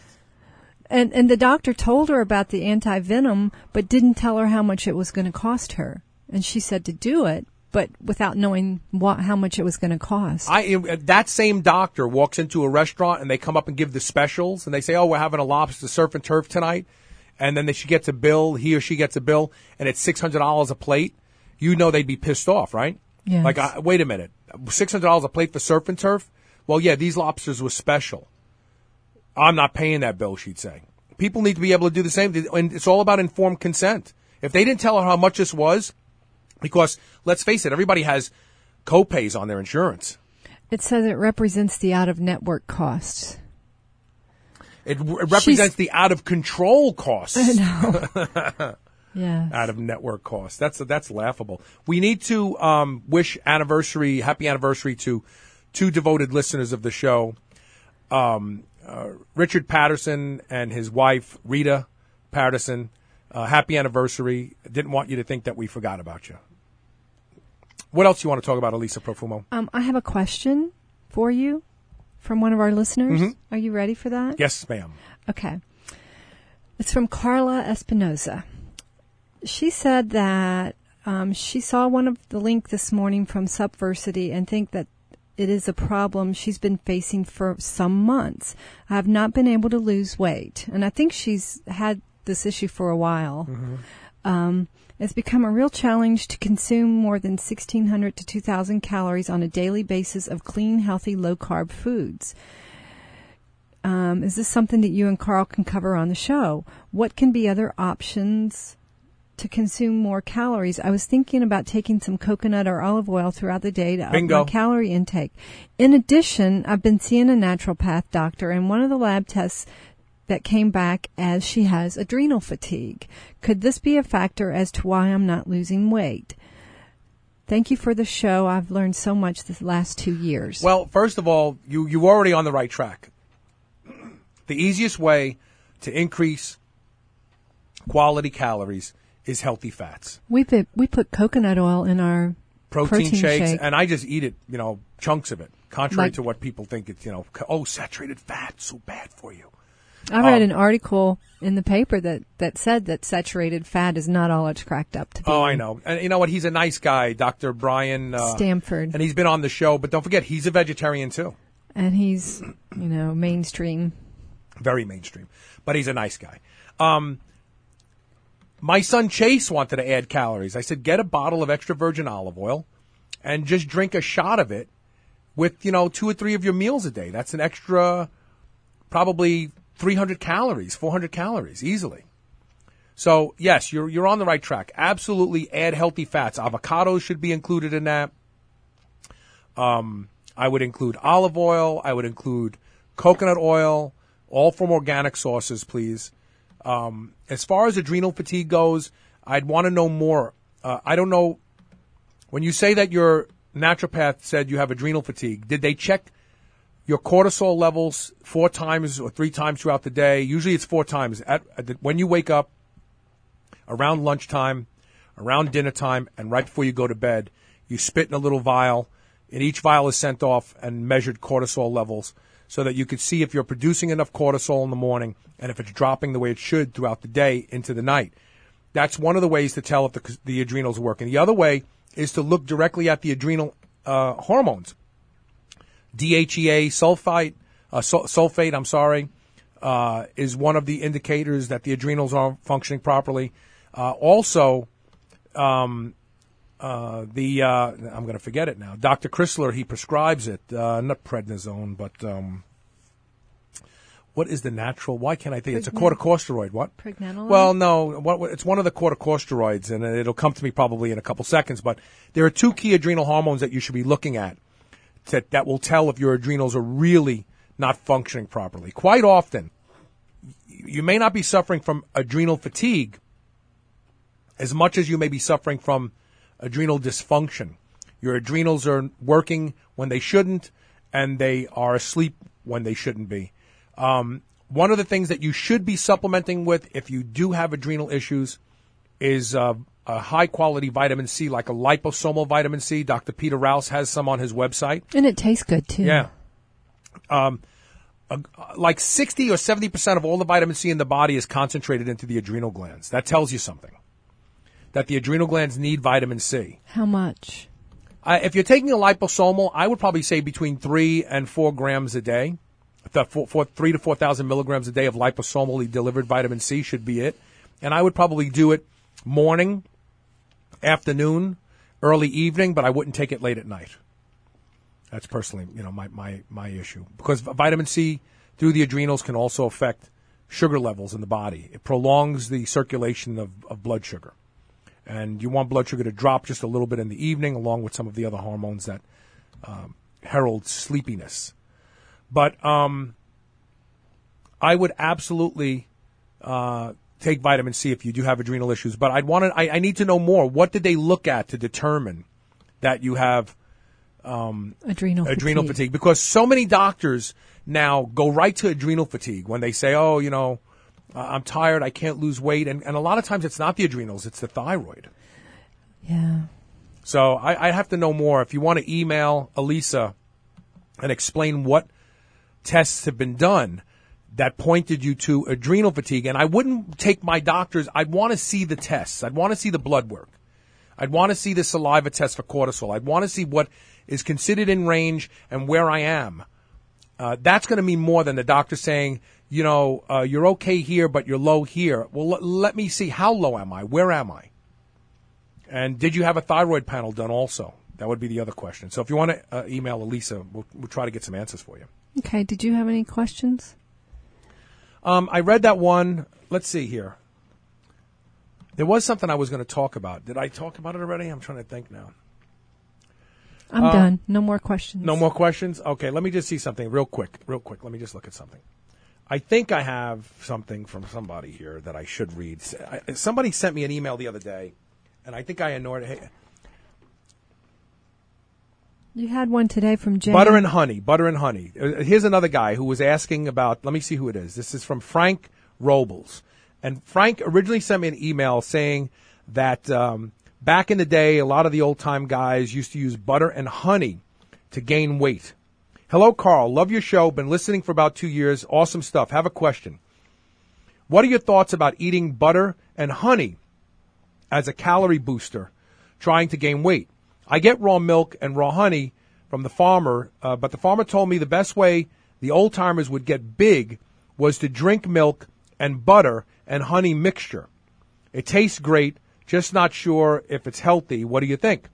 S5: And the doctor told her about the anti-venom, but didn't tell her how much it was going to cost her. And she said to do it, but without knowing how much it was going to cost.
S4: That same doctor walks into a restaurant and they come up and give the specials and they say, oh, we're having a lobster surf and turf tonight. And then he or she gets a bill, and it's $600 a plate. You know they'd be pissed off, right?
S5: Yes.
S4: Like, wait a minute, $600 a plate for surf and turf? Well, yeah, these lobsters were special. I'm not paying that bill, she'd say. people need to be able to do the same. And it's all about informed consent. If they didn't tell her how much this was, because let's face it, everybody has co-pays on their insurance.
S5: It says it represents the out-of-network costs.
S4: It represents the out-of-control costs.
S5: I know. Yeah.
S4: Out-of-network costs. That's laughable. We need to wish happy anniversary to two devoted listeners of the show, Richard Patterson and his wife, Rita Patterson. Happy anniversary. Didn't want you to think that we forgot about you. What else do you want to talk about, Elisa Profumo?
S5: I have a question for you from one of our listeners.
S4: Mm-hmm.
S5: Are you ready for that?
S4: Yes, ma'am.
S5: Okay. It's from Carla Espinoza. She said that she saw one of the link this morning from Subversity and think that it is a problem she's been facing for some months. I have not been able to lose weight, and I think she's had this issue for a while. Mm-hmm. It's become a real challenge to consume more than 1,600 to 2,000 calories on a daily basis of clean, healthy, low-carb foods. Is this something that you and Carl can cover on the show? What can be other options to consume more calories? I was thinking about taking some coconut or olive oil throughout the day to up my calorie intake. In addition, I've been seeing a naturopath doctor, and one of the lab tests that came back as she has adrenal fatigue. Could this be a factor as to why I'm not losing weight? Thank you for the show. I've learned so much the last 2 years.
S4: Well, first of all, you're already on the right track. The easiest way to increase quality calories is healthy fats.
S5: We put coconut oil in our protein
S4: shakes, and I just eat it, chunks of it, contrary to what people think it's, saturated fat, so bad for you.
S5: I read an article in the paper that said that saturated fat is not all it's cracked up to be.
S4: Oh, I know. And you know what? He's a nice guy, Dr. Brian
S5: Stamford.
S4: And he's been on the show, but don't forget, he's a vegetarian too.
S5: And he's, mainstream.
S4: Very mainstream. But he's a nice guy. My son Chase wanted to add calories. I said, get a bottle of extra virgin olive oil and just drink a shot of it with, 2 or 3 of your meals a day. That's an extra, probably 300 calories, 400 calories, easily. So, yes, you're on the right track. Absolutely add healthy fats. Avocados should be included in that. I would include olive oil. I would include coconut oil, all from organic sources, please. As far as adrenal fatigue goes, I'd want to know more. I don't know. When you say that your naturopath said you have adrenal fatigue, did they check your cortisol levels 4 times or 3 times throughout the day? Usually it's 4 times. When you wake up, around lunchtime, around dinner time, and right before you go to bed, you spit in a little vial, and each vial is sent off and measured cortisol levels so that you could see if you're producing enough cortisol in the morning and if it's dropping the way it should throughout the day into the night. That's one of the ways to tell if the adrenals are working. The other way is to look directly at the adrenal hormones. DHEA sulfate, is one of the indicators that the adrenals are functioning properly. Also, I'm going to forget it now. Dr. Chrysler, he prescribes it, not prednisone, but what is the natural? Why can't I think? It's a corticosteroid. What?
S5: Pregnenolone?
S4: Well, no. It's one of the corticosteroids, and it'll come to me probably in a couple seconds. But there are 2 key adrenal hormones that you should be looking at that will tell if your adrenals are really not functioning properly. Quite often, you may not be suffering from adrenal fatigue as much as you may be suffering from adrenal dysfunction. Your adrenals are working when they shouldn't, and they are asleep when they shouldn't be. One of the things that you should be supplementing with if you do have adrenal issues is a high-quality vitamin C, like a liposomal vitamin C. Dr. Peter Rouse has some on his website.
S5: And it tastes good, too.
S4: Yeah. Like 60 or 70% of all the vitamin C in the body is concentrated into the adrenal glands. That tells you something, that the adrenal glands need vitamin C.
S5: How much?
S4: If you're taking a liposomal, I would probably say between 3 and 4 grams a day. 3 to 4,000 milligrams a day of liposomally delivered vitamin C should be it. And I would probably do it morning, afternoon, early evening, but I wouldn't take it late at night. That's personally, my issue. Because vitamin C through the adrenals can also affect sugar levels in the body. It prolongs the circulation of blood sugar. And you want blood sugar to drop just a little bit in the evening, along with some of the other hormones that herald sleepiness. But I would absolutely take vitamin C if you do have adrenal issues. But I need to know more. What did they look at to determine that you have
S5: adrenal
S4: fatigue? Because so many doctors now go right to adrenal fatigue when they say, oh, I'm tired, I can't lose weight. And a lot of times it's not the adrenals, it's the thyroid.
S5: Yeah.
S4: So I have to know more. If you want to email Elisa and explain what tests have been done that pointed you to adrenal fatigue. And I wouldn't take my doctors. I'd want to see the tests. I'd want to see the blood work. I'd want to see the saliva test for cortisol. I'd want to see what is considered in range and where I am. That's going to mean more than the doctor saying, you're okay here, but you're low here. Well, let me see. How low am I? Where am I? And did you have a thyroid panel done also? That would be the other question. So if you want to email Elisa, we'll try to get some answers for you.
S5: Okay. Did you have any questions?
S4: I read that one. Let's see here. There was something I was going to talk about. Did I talk about it already? I'm trying to think now.
S5: I'm done. No more questions.
S4: No more questions? Okay, let me just see something real quick. Let me just look at something. I think I have something from somebody here that I should read. Somebody sent me an email the other day, and I think I ignored it. Hey,
S5: you had one today from Jay.
S4: Butter and honey. Here's another guy who was asking about, let me see who it is. This is from Frank Robles. And Frank originally sent me an email saying that back in the day, a lot of the old-time guys used to use butter and honey to gain weight. Hello, Carl. Love your show. Been listening for about 2 years. Awesome stuff. Have a question. What are your thoughts about eating butter and honey as a calorie booster, trying to gain weight? I get raw milk and raw honey from the farmer, but the farmer told me the best way the old-timers would get big was to drink milk and butter and honey mixture. It tastes great, just not sure if it's healthy. What do you think?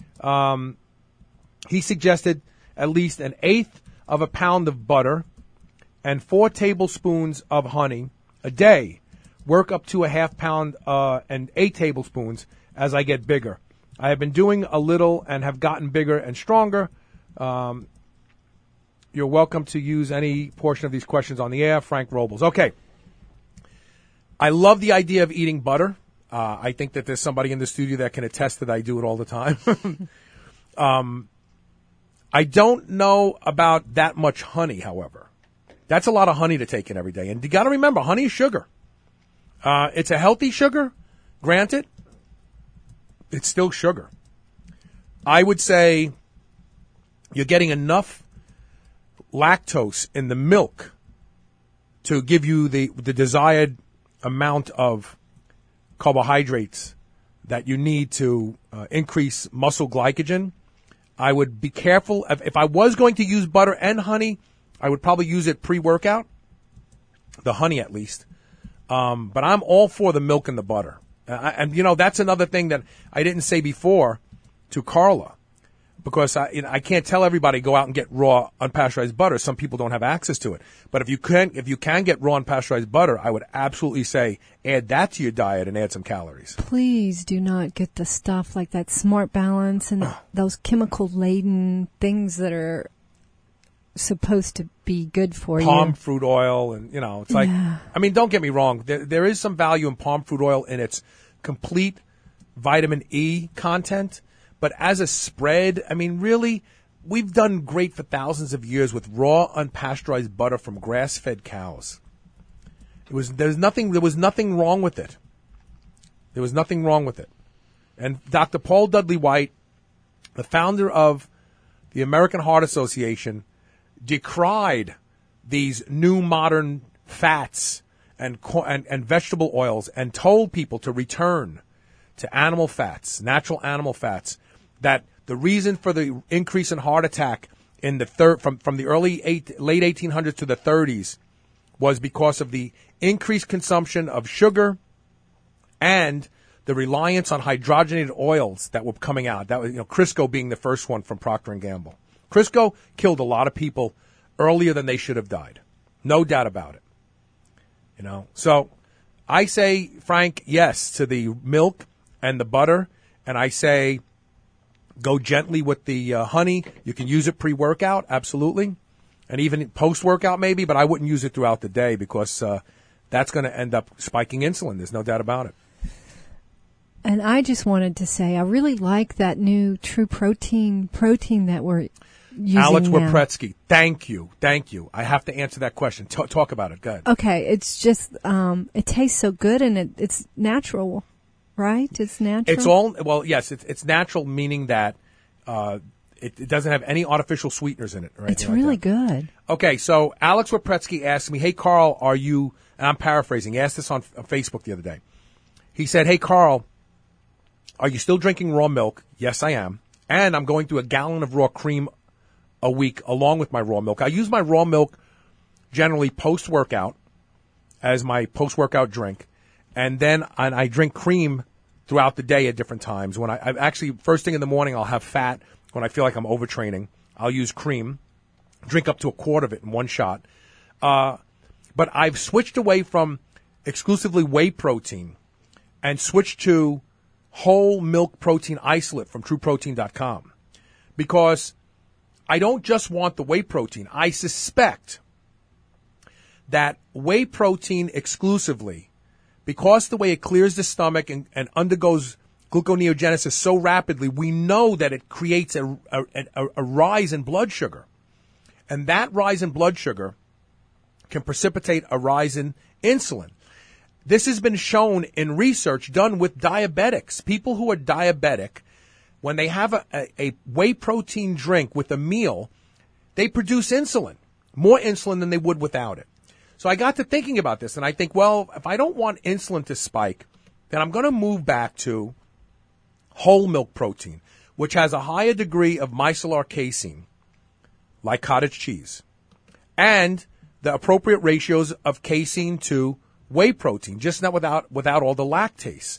S4: He suggested at least 1/8 of a pound of butter and 4 tablespoons of honey a day. Work up to 1/2 pound and 8 tablespoons as I get bigger. I have been doing a little and have gotten bigger and stronger. You're welcome to use any portion of these questions on the air. Frank Robles. Okay. I love the idea of eating butter. I think that there's somebody in the studio that can attest that I do it all the time. I don't know about that much honey, however. That's a lot of honey to take in every day. And you got to remember, honey is sugar. It's a healthy sugar, granted. It's still sugar. I would say you're getting enough lactose in the milk to give you the desired amount of carbohydrates that you need to increase muscle glycogen. I would be careful. If I was going to use butter and honey, I would probably use it pre-workout, the honey at least. But I'm all for the milk and the butter. And that's another thing that I didn't say before to Carla, because I can't tell everybody go out and get raw unpasteurized butter. Some people don't have access to it. But if you can get raw unpasteurized butter, I would absolutely say add that to your diet and add some calories.
S5: Please do not get the stuff like that Smart Balance and those chemical-laden things that are supposed to be good for you.
S4: Palm fruit oil, and it's like, I mean, don't get me wrong. There is some value in palm fruit oil in its complete vitamin E content, but as a spread, I mean, really, we've done great for thousands of years with raw unpasteurized butter from grass-fed cows. There was nothing wrong with it. There was nothing wrong with it. And Dr. Paul Dudley White, the founder of the American Heart Association, decried these new modern fats and vegetable oils and told people to return to animal fats, natural animal fats, that the reason for the increase in heart attack in the from the late 1800s to the 30s was because of the increased consumption of sugar and the reliance on hydrogenated oils that were coming out. That was, Crisco being the first one from Procter & Gamble. Crisco killed a lot of people earlier than they should have died. No doubt about it. So I say, Frank, yes to the milk and the butter, and I say go gently with the honey. You can use it pre-workout, absolutely, and even post-workout maybe, but I wouldn't use it throughout the day because that's going to end up spiking insulin. There's no doubt about it.
S5: And I just wanted to say I really like that new True Protein that we're using
S4: Alex
S5: now.
S4: Wapretsky, thank you. I have to answer that question. Talk about it. Go ahead.
S5: Okay, it's just it tastes so good and it's natural, right? It's natural.
S4: Yes, it's natural, meaning that it doesn't have any artificial sweeteners in it. Or
S5: it's really good.
S4: Okay, so Alex Wapretsky asked me, "Hey Carl, are you?" And I'm paraphrasing. He asked this on Facebook the other day. He said, "Hey Carl, are you still drinking raw milk?" Yes, I am. And I'm going through a gallon of raw cream a week along with my raw milk. I use my raw milk generally post-workout as my post-workout drink. And then I drink cream throughout the day at different times. When I actually, first thing in the morning, I'll have fat. When I feel like I'm overtraining, I'll use cream, drink up to a quart of it in one shot. But I've switched away from exclusively whey protein and switched to whole milk protein isolate from TrueProtein.com because I don't just want the whey protein. I suspect that whey protein exclusively, because the way it clears the stomach and undergoes gluconeogenesis so rapidly, we know that it creates a rise in blood sugar. And that rise in blood sugar can precipitate a rise in insulin. This has been shown in research done with diabetics. People who are diabetic, when they have a whey protein drink with a meal, they produce insulin, more insulin than they would without it. So I got to thinking about this, and I think, well, if I don't want insulin to spike, then I'm going to move back to whole milk protein, which has a higher degree of micellar casein, like cottage cheese, and the appropriate ratios of casein to whey protein, just not without all the lactose.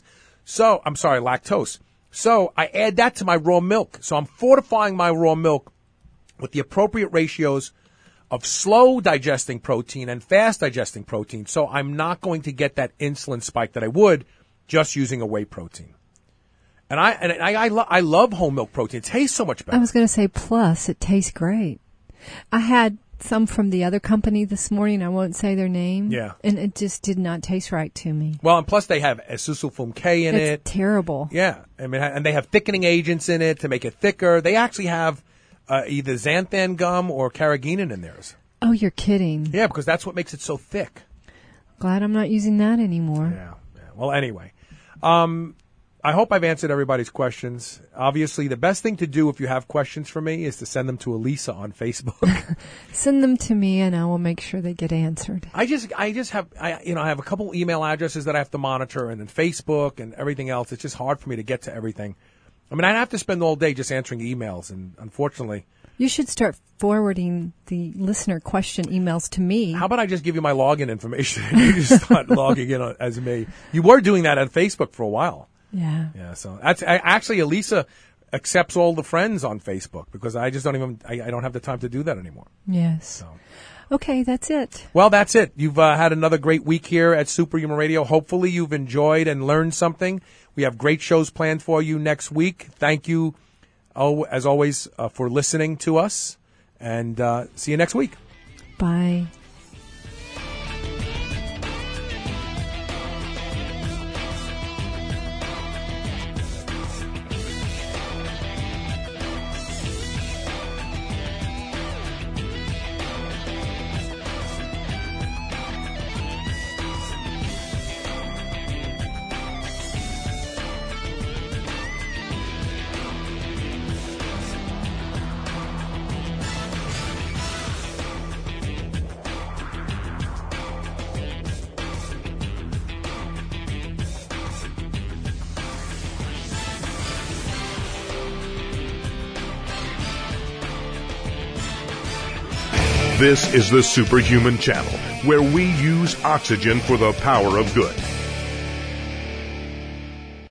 S4: So I add that to my raw milk. So I'm fortifying my raw milk with the appropriate ratios of slow digesting protein and fast digesting protein. So I'm not going to get that insulin spike that I would just using a whey protein. And I love whole milk protein. It tastes so much better.
S5: I was going to say, plus it tastes great. I had some from the other company this morning. I won't say their name.
S4: Yeah.
S5: And it just did not taste right to me.
S4: Well, and plus they have Esusylfum K in it.
S5: It's terrible.
S4: Yeah. I mean, and they have thickening agents in it to make it thicker. They actually have either xanthan gum or carrageenan in theirs.
S5: Oh, you're kidding.
S4: Yeah, because that's what makes it so thick.
S5: Glad I'm not using that anymore.
S4: Yeah. Well, anyway. I hope I've answered everybody's questions. Obviously, the best thing to do if you have questions for me is to send them to Elisa on Facebook.
S5: Send them to me, and I will make sure they get answered.
S4: I have a couple email addresses that I have to monitor, and then Facebook and everything else. It's just hard for me to get to everything. I mean, I'd have to spend all day just answering emails, and unfortunately,
S5: you should start forwarding the listener question emails to me.
S4: How about I just give you my login information and you just start logging in as me? You were doing that on Facebook for a while.
S5: Yeah.
S4: Yeah. So actually, Elisa accepts all the friends on Facebook because I just don't have the time to do that anymore.
S5: Yes.
S4: So.
S5: Okay, that's it.
S4: Well, that's it. You've had another great week here at Superhuman Radio. Hopefully you've enjoyed and learned something. We have great shows planned for you next week. Thank you, as always, for listening to us, and see you next week.
S5: Bye.
S2: This is the Superhuman Channel, where we use oxygen for the power of good.